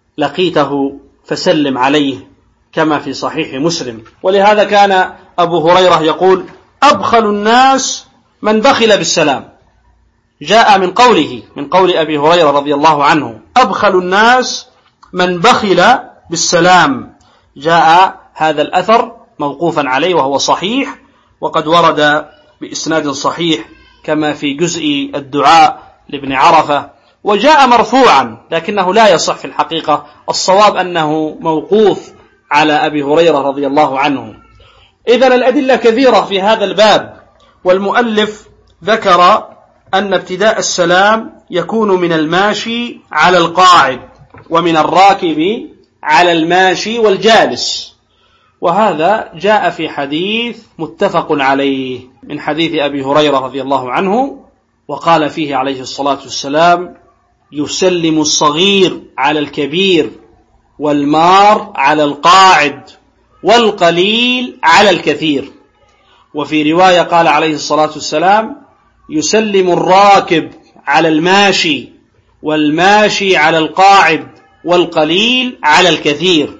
لقيته فسلم عليه كما في صحيح مسلم. ولهذا كان أبو هريرة يقول أبخل الناس من بخل بالسلام. جاء من قوله من قول أبي هريرة رضي الله عنه أبخل الناس من بخل بالسلام. جاء هذا الأثر موقوفا عليه وهو صحيح، وقد ورد بإسناد صحيح كما في جزء الدعاء لابن عرفة، وجاء مرفوعا لكنه لا يصح في الحقيقة. الصواب أنه موقوف على أبي هريرة رضي الله عنه. إذن الأدلة كثيرة في هذا الباب، والمؤلف ذكر أن ابتداء السلام يكون من الماشي على القاعد، ومن الراكب على الماشي والجالس. وهذا جاء في حديث متفق عليه من حديث أبي هريرة رضي الله عنه، وقال فيه عليه الصلاة والسلام يسلم الصغير على الكبير، والمار على القاعد، والقليل على الكثير. وفي رواية قال عليه الصلاة والسلام يسلم الراكب على الماشي، والماشي على القاعد، والقليل على الكثير.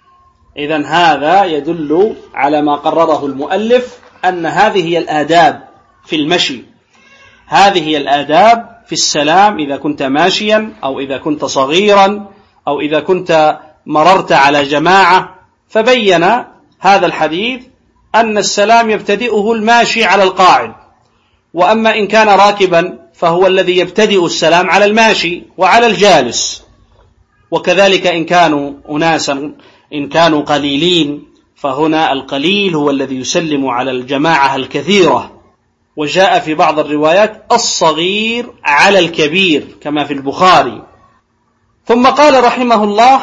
إذن هذا يدل على ما قرره المؤلف أن هذه هي الآداب في المشي، هذه هي الآداب في السلام إذا كنت ماشيا، أو إذا كنت صغيرا، أو إذا كنت مررت على جماعة. فبين هذا الحديث أن السلام يبتدئه الماشي على القاعد، وأما إن كان راكبا فهو الذي يبتدئ السلام على الماشي وعلى الجالس. وكذلك إن كانوا أناسا إن كانوا قليلين فهنا القليل هو الذي يسلم على الجماعة الكثيرة. وجاء في بعض الروايات الصغير على الكبير كما في البخاري. ثم قال رحمه الله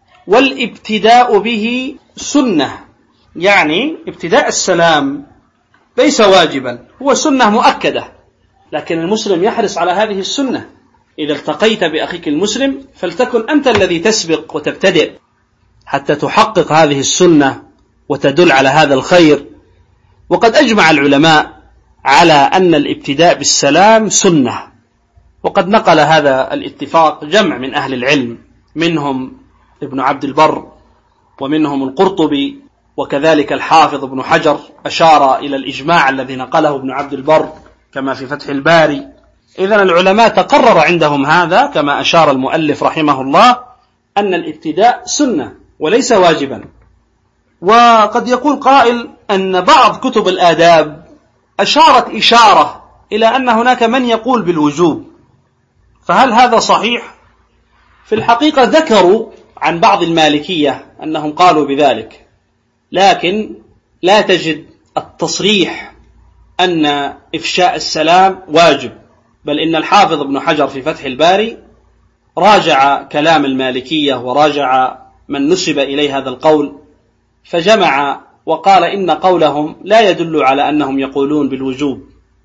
والابتداء به سنة، يعني ابتداء السلام ليس واجبا، هو سنة مؤكدة، لكن المسلم يحرص على هذه السنة. إذا التقيت بأخيك المسلم فلتكن أنت الذي تسبق وتبتدئ حتى تحقق هذه السنة وتدل على هذا الخير. وقد أجمع العلماء على أن الابتداء بالسلام سنة، وقد نقل هذا الاتفاق جمع من أهل العلم، منهم ابن عبد البر، ومنهم القرطبي، وكذلك الحافظ ابن حجر أشار إلى الإجماع الذي نقله ابن عبد البر كما في فتح الباري. إذن العلماء تقرر عندهم هذا كما أشار المؤلف رحمه الله أن الابتداء سنة وليس واجبا. وقد يقول قائل أن بعض كتب الآداب أشارت إشارة إلى أن هناك من يقول بالوجوب، فهل هذا صحيح؟ في الحقيقة ذكروا عن بعض المالكية أنهم قالوا بذلك، لكن لا تجد التصريح أن إفشاء السلام واجب، بل إن الحافظ ابن حجر في فتح الباري راجع كلام المالكية وراجع من نسب إليه هذا القول، فجمع وقال إن قولهم لا يدل على أنهم يقولون بالوجوب،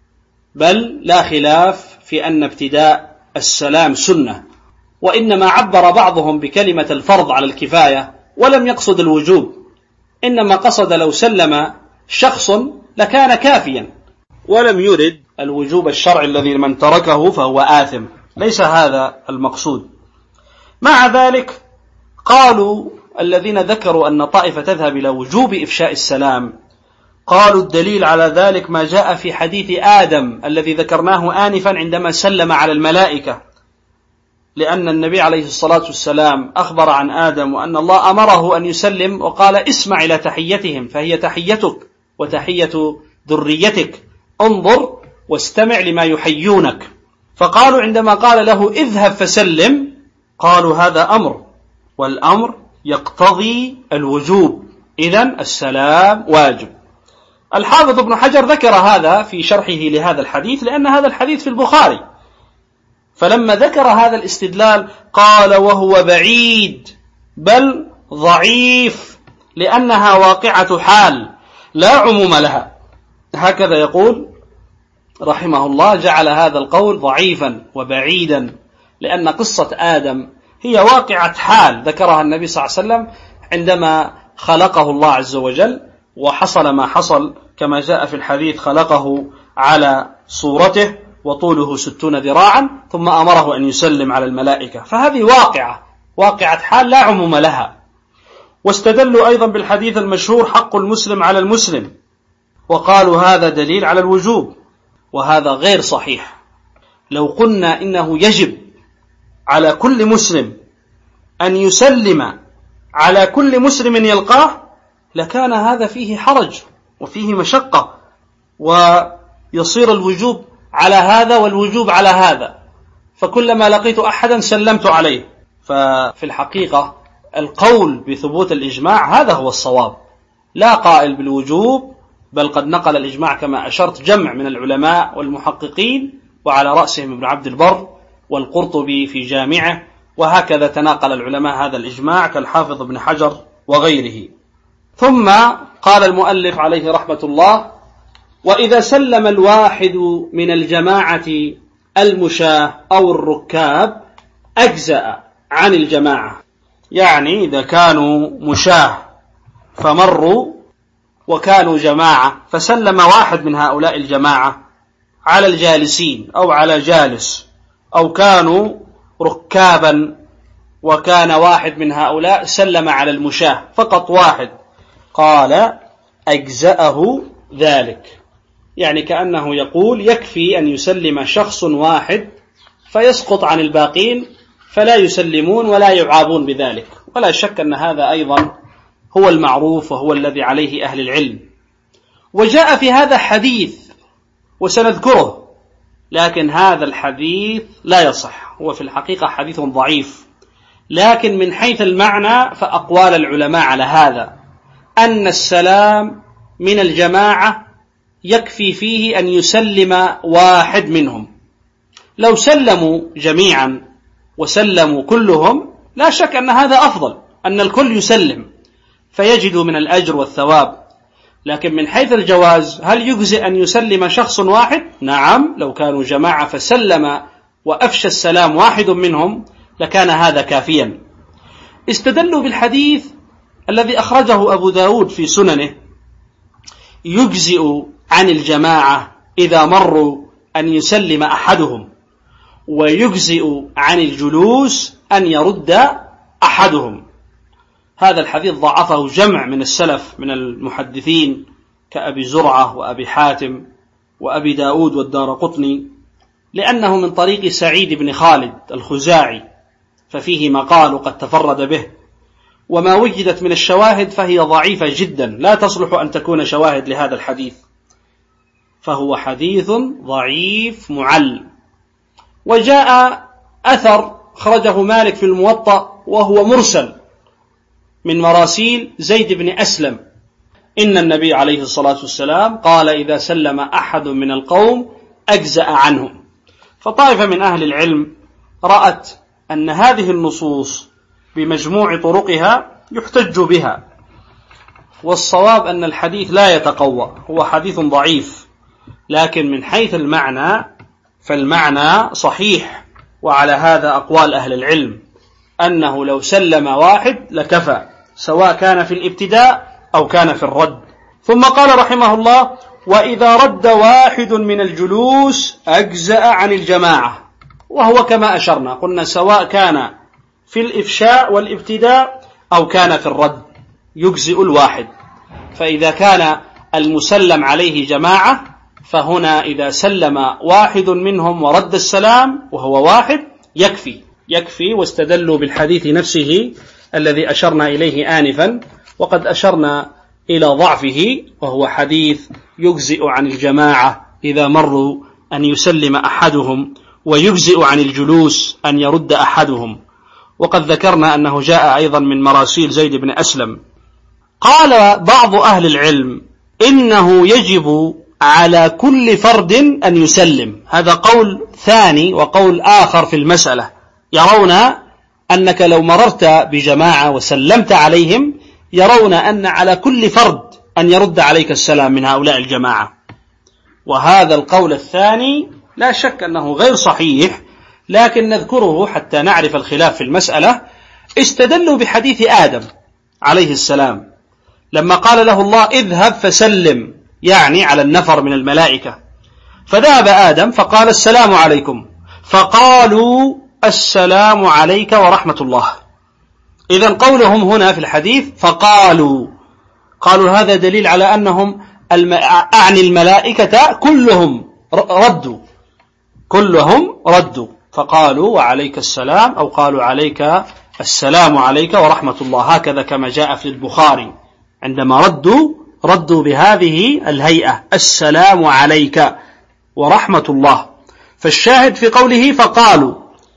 بل لا خلاف في أن ابتداء السلام سنة، وإنما عبر بعضهم بكلمة الفرض على الكفاية ولم يقصد الوجوب، إنما قصد لو سلم شخص لكان كافيا، ولم يرد الوجوب الشرعي الذي من تركه فهو آثم، ليس هذا المقصود. مع ذلك قالوا الذين ذكروا أن طائفة تذهب إلى وجوب إفشاء السلام، قالوا الدليل على ذلك ما جاء في حديث آدم الذي ذكرناه آنفا عندما سلم على الملائكة، لأن النبي عليه الصلاة والسلام أخبر عن آدم وأن الله أمره أن يسلم وقال اسمع إلى تحيتهم فهي تحيتك وتحية ذريتك، انظر واستمع لما يحيونك. فقالوا عندما قال له اذهب فسلم، قالوا هذا أمر، والأمر يقتضي الوجوب، إذن السلام واجب. الحافظ ابن حجر ذكر هذا في شرحه لهذا الحديث لأن هذا الحديث في البخاري، فلما ذكر هذا الاستدلال قال وهو بعيد بل ضعيف لأنها واقعة حال لا عموم لها، هكذا يقول رحمه الله، جعل هذا القول ضعيفا وبعيدا لأن قصة آدم هي واقعة حال ذكرها النبي صلى الله عليه وسلم عندما خلقه الله عز وجل، وحصل ما حصل كما جاء في الحديث خلقه على صورته وطوله ستون ذراعا ثم أمره أن يسلم على الملائكة، فهذه واقعة واقعة حال لا عموم لها. واستدلوا أيضا بالحديث المشهور حق المسلم على المسلم، وقالوا هذا دليل على الوجوب، وهذا غير صحيح. لو قلنا إنه يجب على كل مسلم أن يسلم على كل مسلم يلقاه لكان هذا فيه حرج وفيه مشقة، ويصير الوجوب على هذا والوجوب على هذا، فكلما لقيت أحدا سلمت عليه. ففي الحقيقة القول بثبوت الإجماع هذا هو الصواب، لا قائل بالوجوب، بل قد نقل الإجماع كما أشرت جمع من العلماء والمحققين، وعلى رأسهم ابن عبد البر والقرطبي في جامعه، وهكذا تناقل العلماء هذا الإجماع كالحافظ ابن حجر وغيره. ثم قال المؤلف عليه رحمة الله: وإذا سلم الواحد من الجماعة المشاة أو الركاب أجزأ عن الجماعة، يعني إذا كانوا مشاة فمروا وكانوا جماعة فسلم واحد من هؤلاء الجماعة على الجالسين أو على جالس، أو كانوا ركابا وكان واحد من هؤلاء سلم على المشاة فقط واحد، قال أجزأه ذلك، يعني كأنه يقول يكفي أن يسلم شخص واحد فيسقط عن الباقين فلا يسلمون ولا يعابون بذلك. ولا شك أن هذا أيضا هو المعروف وهو الذي عليه أهل العلم. وجاء في هذا حديث وسنذكره، لكن هذا الحديث لا يصح، هو في الحقيقة حديث ضعيف، لكن من حيث المعنى فأقوال العلماء على هذا أن السلام من الجماعة يكفي فيه أن يسلم واحد منهم. لو سلموا جميعا وسلموا كلهم لا شك أن هذا أفضل، أن الكل يسلم فيجدوا من الأجر والثواب، لكن من حيث الجواز هل يجزئ أن يسلم شخص واحد؟ نعم، لو كانوا جماعة فسلم وأفشى السلام واحد منهم لكان هذا كافيا. استدلوا بالحديث الذي أخرجه أبو داود في سننه: يجزئ عن الجماعة إذا مروا أن يسلم أحدهم، ويجزئ عن الجلوس أن يرد أحدهم. هذا الحديث ضعفه جمع من السلف من المحدثين كأبي زرعة وأبي حاتم وأبي داود والدارقطني، لأنه من طريق سعيد بن خالد الخزاعي، ففيه مقال قد تفرد به، وما وجدت من الشواهد فهي ضعيفة جدا لا تصلح أن تكون شواهد لهذا الحديث، فهو حديث ضعيف معل. وجاء أثر خرجه مالك في الموطأ وهو مرسل من مراسيل زيد بن أسلم، إن النبي عليه الصلاة والسلام قال إذا سلم أحد من القوم أجزأ عنهم. فطائفة من أهل العلم رأت أن هذه النصوص بمجموع طرقها يحتج بها، والصواب أن الحديث لا يتقوى، هو حديث ضعيف، لكن من حيث المعنى فالمعنى صحيح. وعلى هذا أقوال أهل العلم أنه لو سلم واحد لكفى، سواء كان في الابتداء أو كان في الرد. ثم قال رحمه الله: وإذا رد واحد من الجلوس أجزأ عن الجماعة. وهو كما أشرنا، قلنا سواء كان في الإفشاء والابتداء أو كان في الرد يجزئ الواحد. فإذا كان المسلم عليه جماعة، فهنا إذا سلم واحد منهم ورد السلام وهو واحد يكفي يكفي واستدلوا بالحديث نفسه الذي أشرنا إليه آنفا، وقد أشرنا إلى ضعفه، وهو حديث يجزئ عن الجماعة إذا مروا أن يسلم أحدهم، ويجزئ عن الجلوس أن يرد أحدهم. وقد ذكرنا أنه جاء أيضا من مراسيل زيد بن أسلم. قال بعض أهل العلم إنه يجب على كل فرد أن يسلم، هذا قول ثاني وقول آخر في المسألة. يرون أنك لو مررت بجماعة وسلمت عليهم، يرون أن على كل فرد أن يرد عليك السلام من هؤلاء الجماعة، وهذا القول الثاني لا شك أنه غير صحيح، لكن نذكره حتى نعرف الخلاف في المسألة. استدلوا بحديث آدم عليه السلام لما قال له الله: اذهب فسلم، يعني على النفر من الملائكة. فذهب آدم فقال: السلام عليكم، فقالوا: السلام عليك ورحمة الله. إذن قولهم هنا في الحديث فقالوا، قالوا هذا دليل على أنهم الم... أعني الملائكة كلهم ردوا كلهم ردوا فقالوا وعليك السلام، أو قالوا عليك السلام عليك ورحمة الله، هكذا كما جاء في البخاري عندما ردوا ردوا بهذه الهيئة: السلام عليك ورحمة الله. فالشاهد في قوله فقالوا،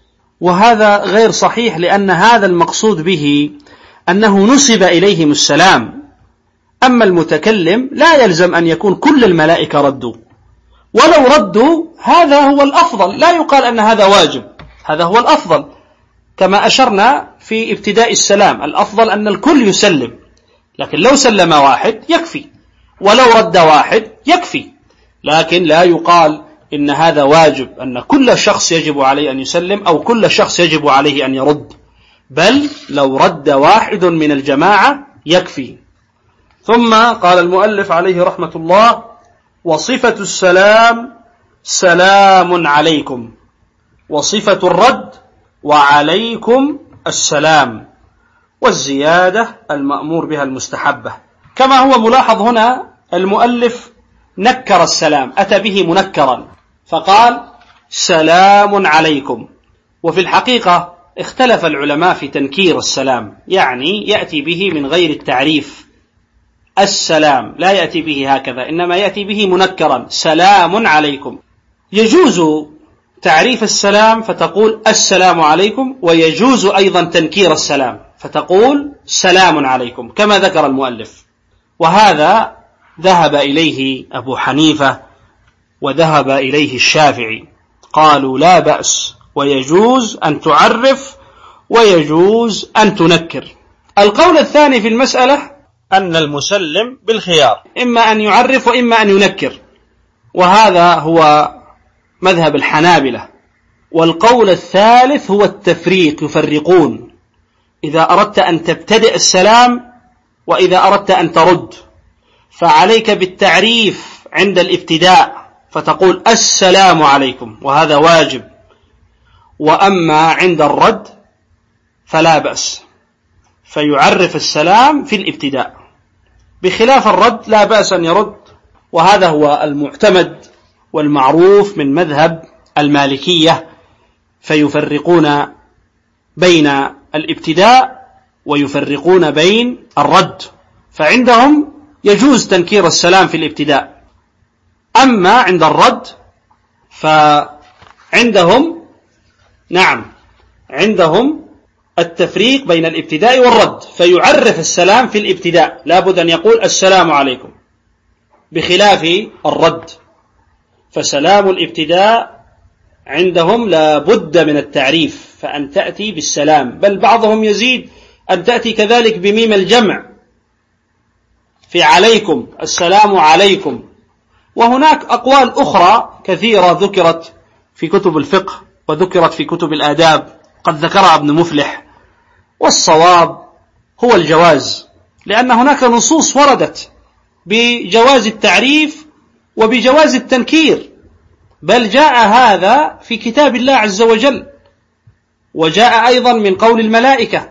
وهذا غير صحيح، لأن هذا المقصود به أنه نسب إليهم السلام. أما المتكلم لا يلزم أن يكون كل الملائكة ردوا، ولو ردوا هذا هو الأفضل، لا يقال أن هذا واجب، هذا هو الأفضل كما أشرنا في ابتداء السلام، الأفضل أن الكل يسلم، لكن لو سلم واحد يكفي، ولو رد واحد يكفي، لكن لا يقال إن هذا واجب، أن كل شخص يجب عليه أن يسلم أو كل شخص يجب عليه أن يرد، بل لو رد واحد من الجماعة يكفي. ثم قال المؤلف عليه رحمة الله: وصفة السلام سلام عليكم، وصفة الرد وعليكم السلام، والزيادة المأمور بها المستحبة. كما هو ملاحظ هنا المؤلف نكر السلام، أتى به منكرا فقال سلام عليكم. وفي الحقيقة اختلف العلماء في تنكير السلام، يعني يأتي به من غير التعريف، السلام لا يأتي به هكذا، إنما يأتي به منكرا، سلام عليكم. يجوز تعريف السلام فتقول السلام عليكم، ويجوز أيضا تنكير السلام فتقول سلام عليكم كما ذكر المؤلف. وهذا ذهب إليه أبو حنيفة وذهب إليه الشافعي، قالوا لا بأس، ويجوز أن تعرف ويجوز أن تنكر. القول الثاني في المسألة أن المسلم بالخيار، إما أن يعرف وإما أن ينكر، وهذا هو مذهب الحنابلة. والقول الثالث هو التفريق، يفرقون إذا أردت أن تبتدئ السلام وإذا أردت أن ترد، فعليك بالتعريف عند الابتداء فتقول السلام عليكم، وهذا واجب، وأما عند الرد فلا بأس، فيعرف السلام في الابتداء، بخلاف الرد لا بأس أن يرد، وهذا هو المعتمد والمعروف من مذهب المالكية فيفرقون بين الابتداء ويفرقون بين الرد، فعندهم يجوز تنكير السلام في الابتداء، أما عند الرد فعندهم نعم عندهم التفريق بين الابتداء والرد، فيعرف السلام في الابتداء، لا بد أن يقول السلام عليكم، بخلاف الرد فسلام الابتداء عندهم لا بد من التعريف، فأن تأتي بالسلام، بل بعضهم يزيد أن تأتي كذلك بميم الجمع في عليكم، السلام عليكم. وهناك أقوال أخرى كثيرة ذكرت في كتب الفقه وذكرت في كتب الآداب، قد ذكرها ابن مفلح، والصواب هو الجواز، لأن هناك نصوص وردت بجواز التعريف وبجواز التنكير، بل جاء هذا في كتاب الله عز وجل، وجاء أيضا من قول الملائكة،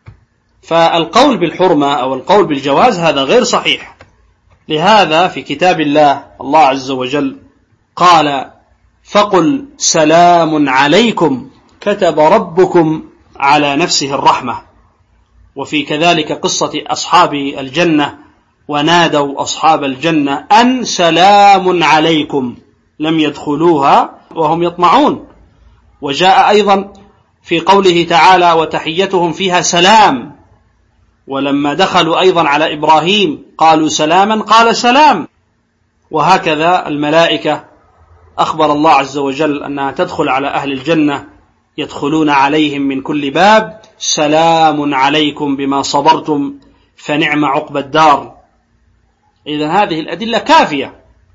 فالقول بالحرمة أو القول بالجواز هذا غير صحيح. لهذا في كتاب الله الله عز وجل قال فقل سلام عليكم كتب ربكم على نفسه الرحمة. وفي كذلك قصة أصحاب الجنة ونادوا أصحاب الجنة أن سلام عليكم لم يدخلوها وهم يطمعون. وجاء أيضا في قوله تعالى وتحيتهم فيها سلام، ولما دخلوا أيضا على إبراهيم قالوا سلاما قال سلام. وهكذا الملائكة أخبر الله عز وجل أنها تدخل على أهل الجنة يدخلون عليهم من كل باب سلام عليكم بما صبرتم فنعم عقبى الدار. إذن هذه الأدلة كافية.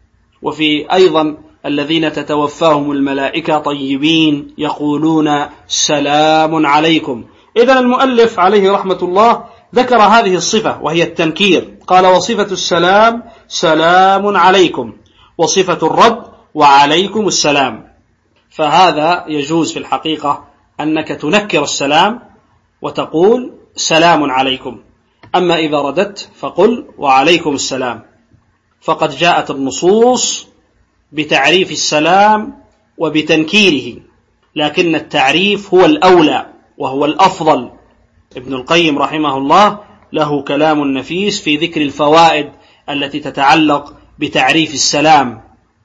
وفي أيضا الذين تتوفاهم الملائكة طيبين يقولون سلام عليكم. إذن المؤلف عليه رحمة الله ذكر هذه الصفة وهي التنكير، قال وصفة السلام سلام عليكم، وصفة الرد وعليكم السلام. فهذا يجوز في الحقيقة أنك تنكر السلام وتقول سلام عليكم، أما إذا رددت فقل وعليكم السلام، فقد جاءت النصوص بتعريف السلام وبتنكيره، لكن التعريف هو الأولى وهو الأفضل. ابن القيم رحمه الله له كلام نفيس في ذكر الفوائد التي تتعلق بتعريف السلام،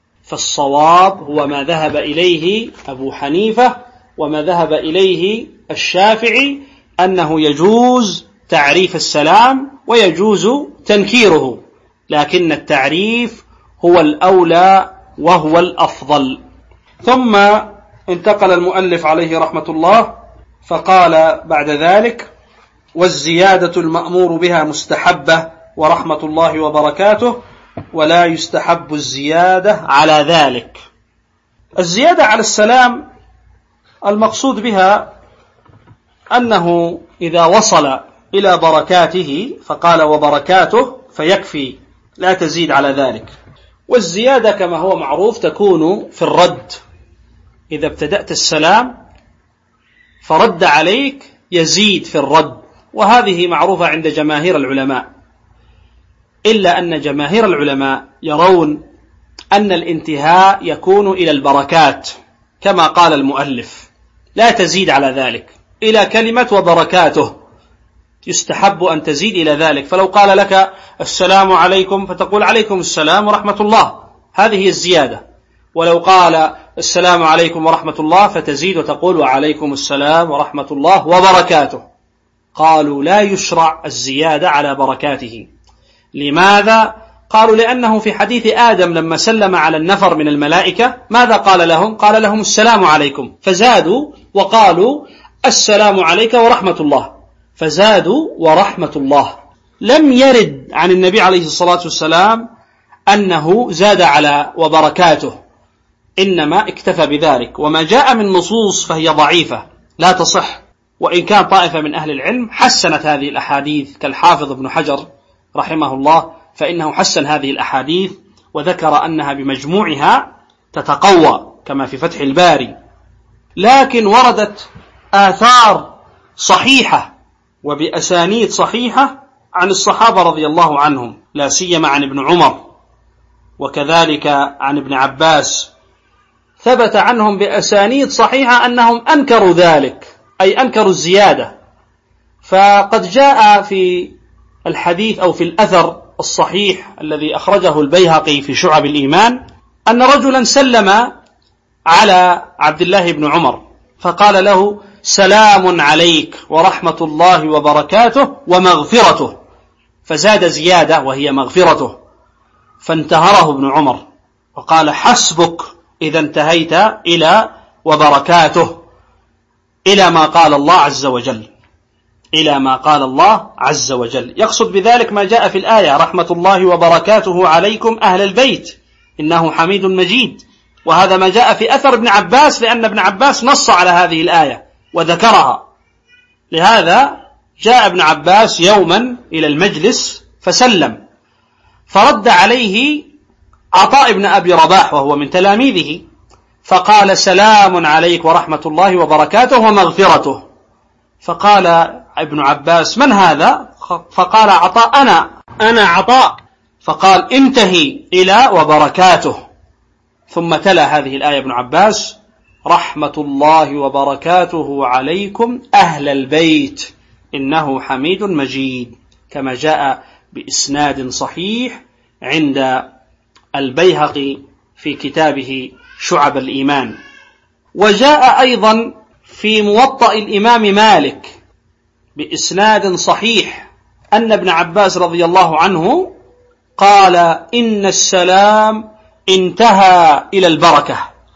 فالصواب هو ما ذهب إليه أبو حنيفة وما ذهب إليه الشافعي، أنه يجوز تعريف السلام ويجوز تنكيره، لكن التعريف هو الأولى وهو الأفضل. ثم انتقل المؤلف عليه رحمة الله فقال بعد ذلك والزيادة المأمور بها مستحبة ورحمة الله وبركاته، ولا يستحب الزيادة على ذلك. الزيادة على السلام المقصود بها أنه إذا وصل إلى بركاته فقال وبركاته فيكفي، لا تزيد على ذلك. والزيادة كما هو معروف تكون في الرد، إذا ابتدأت السلام فرد عليك يزيد في الرد، وهذه معروفة عند جماهير العلماء، إلا أن جماهير العلماء يرون أن الانتهاء يكون إلى البركات كما قال المؤلف، لا تزيد على ذلك، إلى كلمة وبركاته يستحب أن تزيد إلى ذلك. فلو قال لك السلام عليكم فتقول عليكم السلام ورحمة الله، هذه هي الزيادة. ولو قال السلام عليكم ورحمة الله فتزيد وتقول وعليكم السلام ورحمة الله وبركاته. قالوا لا يشرع الزيادة على بركاته. لماذا؟ قالوا لأنه في حديث آدم لما سلم على النفر من الملائكة ماذا قال لهم؟ قال لهم السلام عليكم، فزادوا وقالوا السلام عليك ورحمة الله، فزادوا ورحمة الله. لم يرد عن النبي عليه الصلاة والسلام أنه زاد على وبركاته، إنما اكتفى بذلك. وما جاء من نصوص فهي ضعيفة لا تصح، وإن كان طائفة من أهل العلم حسنت هذه الأحاديث كالحافظ ابن حجر رحمه الله، فإنه حسن هذه الأحاديث وذكر أنها بمجموعها تتقوى كما في فتح الباري. لكن وردت آثار صحيحة وبأسانيد صحيحة عن الصحابة رضي الله عنهم، لا سيما عن ابن عمر وكذلك عن ابن عباس، ثبت عنهم بأسانيد صحيحة أنهم أنكروا ذلك، أي أنكروا الزيادة. فقد جاء في الحديث أو في الأثر الصحيح الذي أخرجه البيهقي في شعب الإيمان أن رجلا سلم على عبد الله بن عمر فقال له: سلام عليك ورحمة الله وبركاته ومغفرته، فزاد زيادة وهي مغفرته، فانتهره ابن عمر وقال: حسبك إذا انتهيت إلى وبركاته، إلى ما قال الله عز وجل، إلى ما قال الله عز وجل. يقصد بذلك ما جاء في الآية: رحمة الله وبركاته عليكم أهل البيت إنه حميد مجيد. وهذا ما جاء في أثر ابن عباس، لأن ابن عباس نص على هذه الآية وذكرها. لهذا جاء ابن عباس يوما إلى المجلس فسلم، فرد عليه عطاء بن أبي رباح وهو من تلاميذه فقال: سلام عليك ورحمة الله وبركاته ومغفرته. فقال ابن عباس: من هذا؟ فقال عطاء: أنا أنا عطاء. فقال: انتهي إلى وبركاته. ثم تلا هذه الآية ابن عباس: رحمة الله وبركاته عليكم أهل البيت إنه حميد مجيد، كما جاء بإسناد صحيح عند البيهقي في كتابه شعب الإيمان. وجاء أيضا في موطأ الإمام مالك بإسناد صحيح أن ابن عباس رضي الله عنه قال: إن السلام انتهى إلى البركة.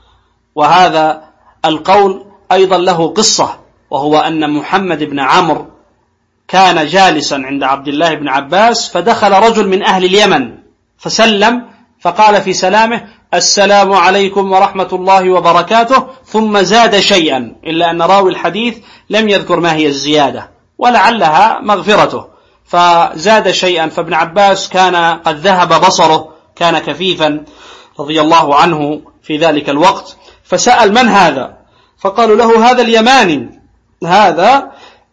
وهذا القول أيضا له قصة، وهو أن محمد بن عمرو كان جالسا عند عبد الله بن عباس فدخل رجل من أهل اليمن فسلم فقال في سلامه: السلام عليكم ورحمة الله وبركاته، ثم زاد شيئا، إلا أن راوي الحديث لم يذكر ما هي الزيادة ولعلها مغفرته، فزاد شيئا. فابن عباس كان قد ذهب بصره، كان كفيفا رضي الله عنه في ذلك الوقت، فسأل: من هذا؟ فقالوا له: هذا اليماني، هذا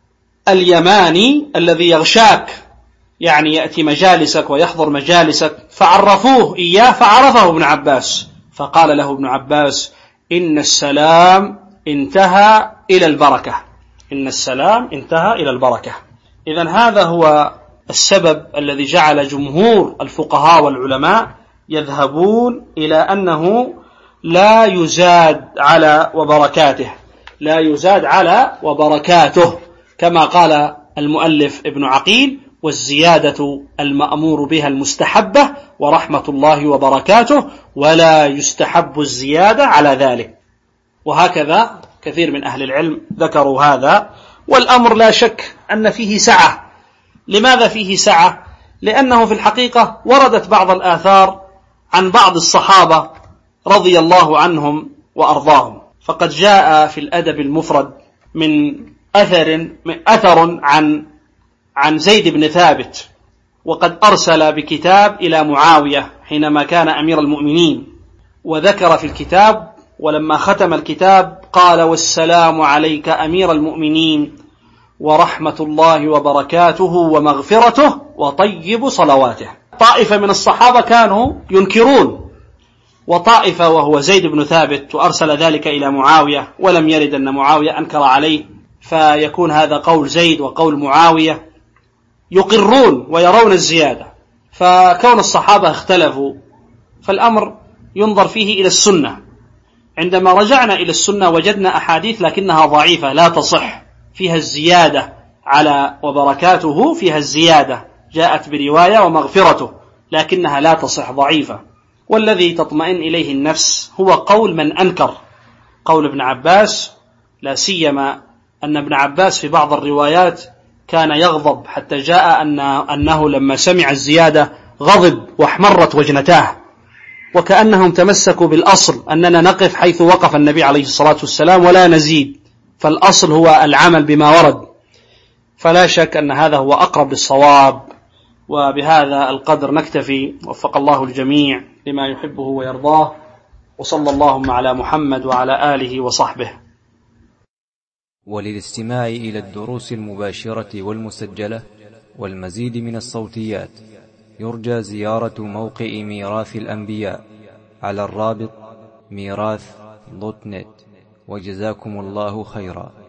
اليماني الذي يغشاك، يعني يأتي مجالسك ويحضر مجالسك. فعرفوه إياه فعرفه ابن عباس، فقال له ابن عباس: إن السلام انتهى إلى البركة، إن السلام انتهى إلى البركة. إذن هذا هو السبب الذي جعل جمهور الفقهاء والعلماء يذهبون إلى أنه لا يزاد على وبركاته، لا يزاد على وبركاته، كما قال المؤلف ابن عقيل: والزيادة المأمور بها المستحبة ورحمة الله وبركاته، ولا يستحب الزيادة على ذلك. وهكذا كثير من أهل العلم ذكروا هذا، والأمر لا شك أن فيه سعة. لماذا فيه سعة؟ لأنه في الحقيقة وردت بعض الآثار عن بعض الصحابة رضي الله عنهم وأرضاهم. فقد جاء في الأدب المفرد من أثر, من أثر عن عن زيد بن ثابت، وقد أرسل بكتاب إلى معاوية حينما كان أمير المؤمنين، وذكر في الكتاب ولما ختم الكتاب قال: والسلام عليك أمير المؤمنين ورحمة الله وبركاته ومغفرته وطيب صلواته. طائفة من الصحابة كانوا ينكرون، وطائفة وهو زيد بن ثابت، وأرسل ذلك إلى معاوية، ولم يرد أن معاوية أنكر عليه، فيكون هذا قول زيد وقول معاوية، يقرون ويرون الزيادة. فكون الصحابة اختلفوا فالأمر ينظر فيه إلى السنة. عندما رجعنا إلى السنة وجدنا أحاديث لكنها ضعيفة لا تصح، فيها الزيادة على وبركاته، فيها الزيادة جاءت برواية ومغفرته، لكنها لا تصح، ضعيفة. والذي تطمئن إليه النفس هو قول من أنكر، قول ابن عباس، لا سيما أن ابن عباس في بعض الروايات كان يغضب، حتى جاء أن أنه لما سمع الزيادة غضب واحمرت وجنتاه، وكأنهم تمسكوا بالأصل أننا نقف حيث وقف النبي عليه الصلاة والسلام ولا نزيد، فالأصل هو العمل بما ورد. فلا شك أن هذا هو أقرب للصواب. وبهذا القدر نكتفي، وفق الله الجميع لما يحبه ويرضاه، وصلى اللهم على محمد وعلى آله وصحبه. وللاستماع إلى الدروس المباشرة والمسجلة والمزيد من الصوتيات يرجى زيارة موقع ميراث الأنبياء على الرابط ميراث دوت نت. وجزاكم الله خيرا.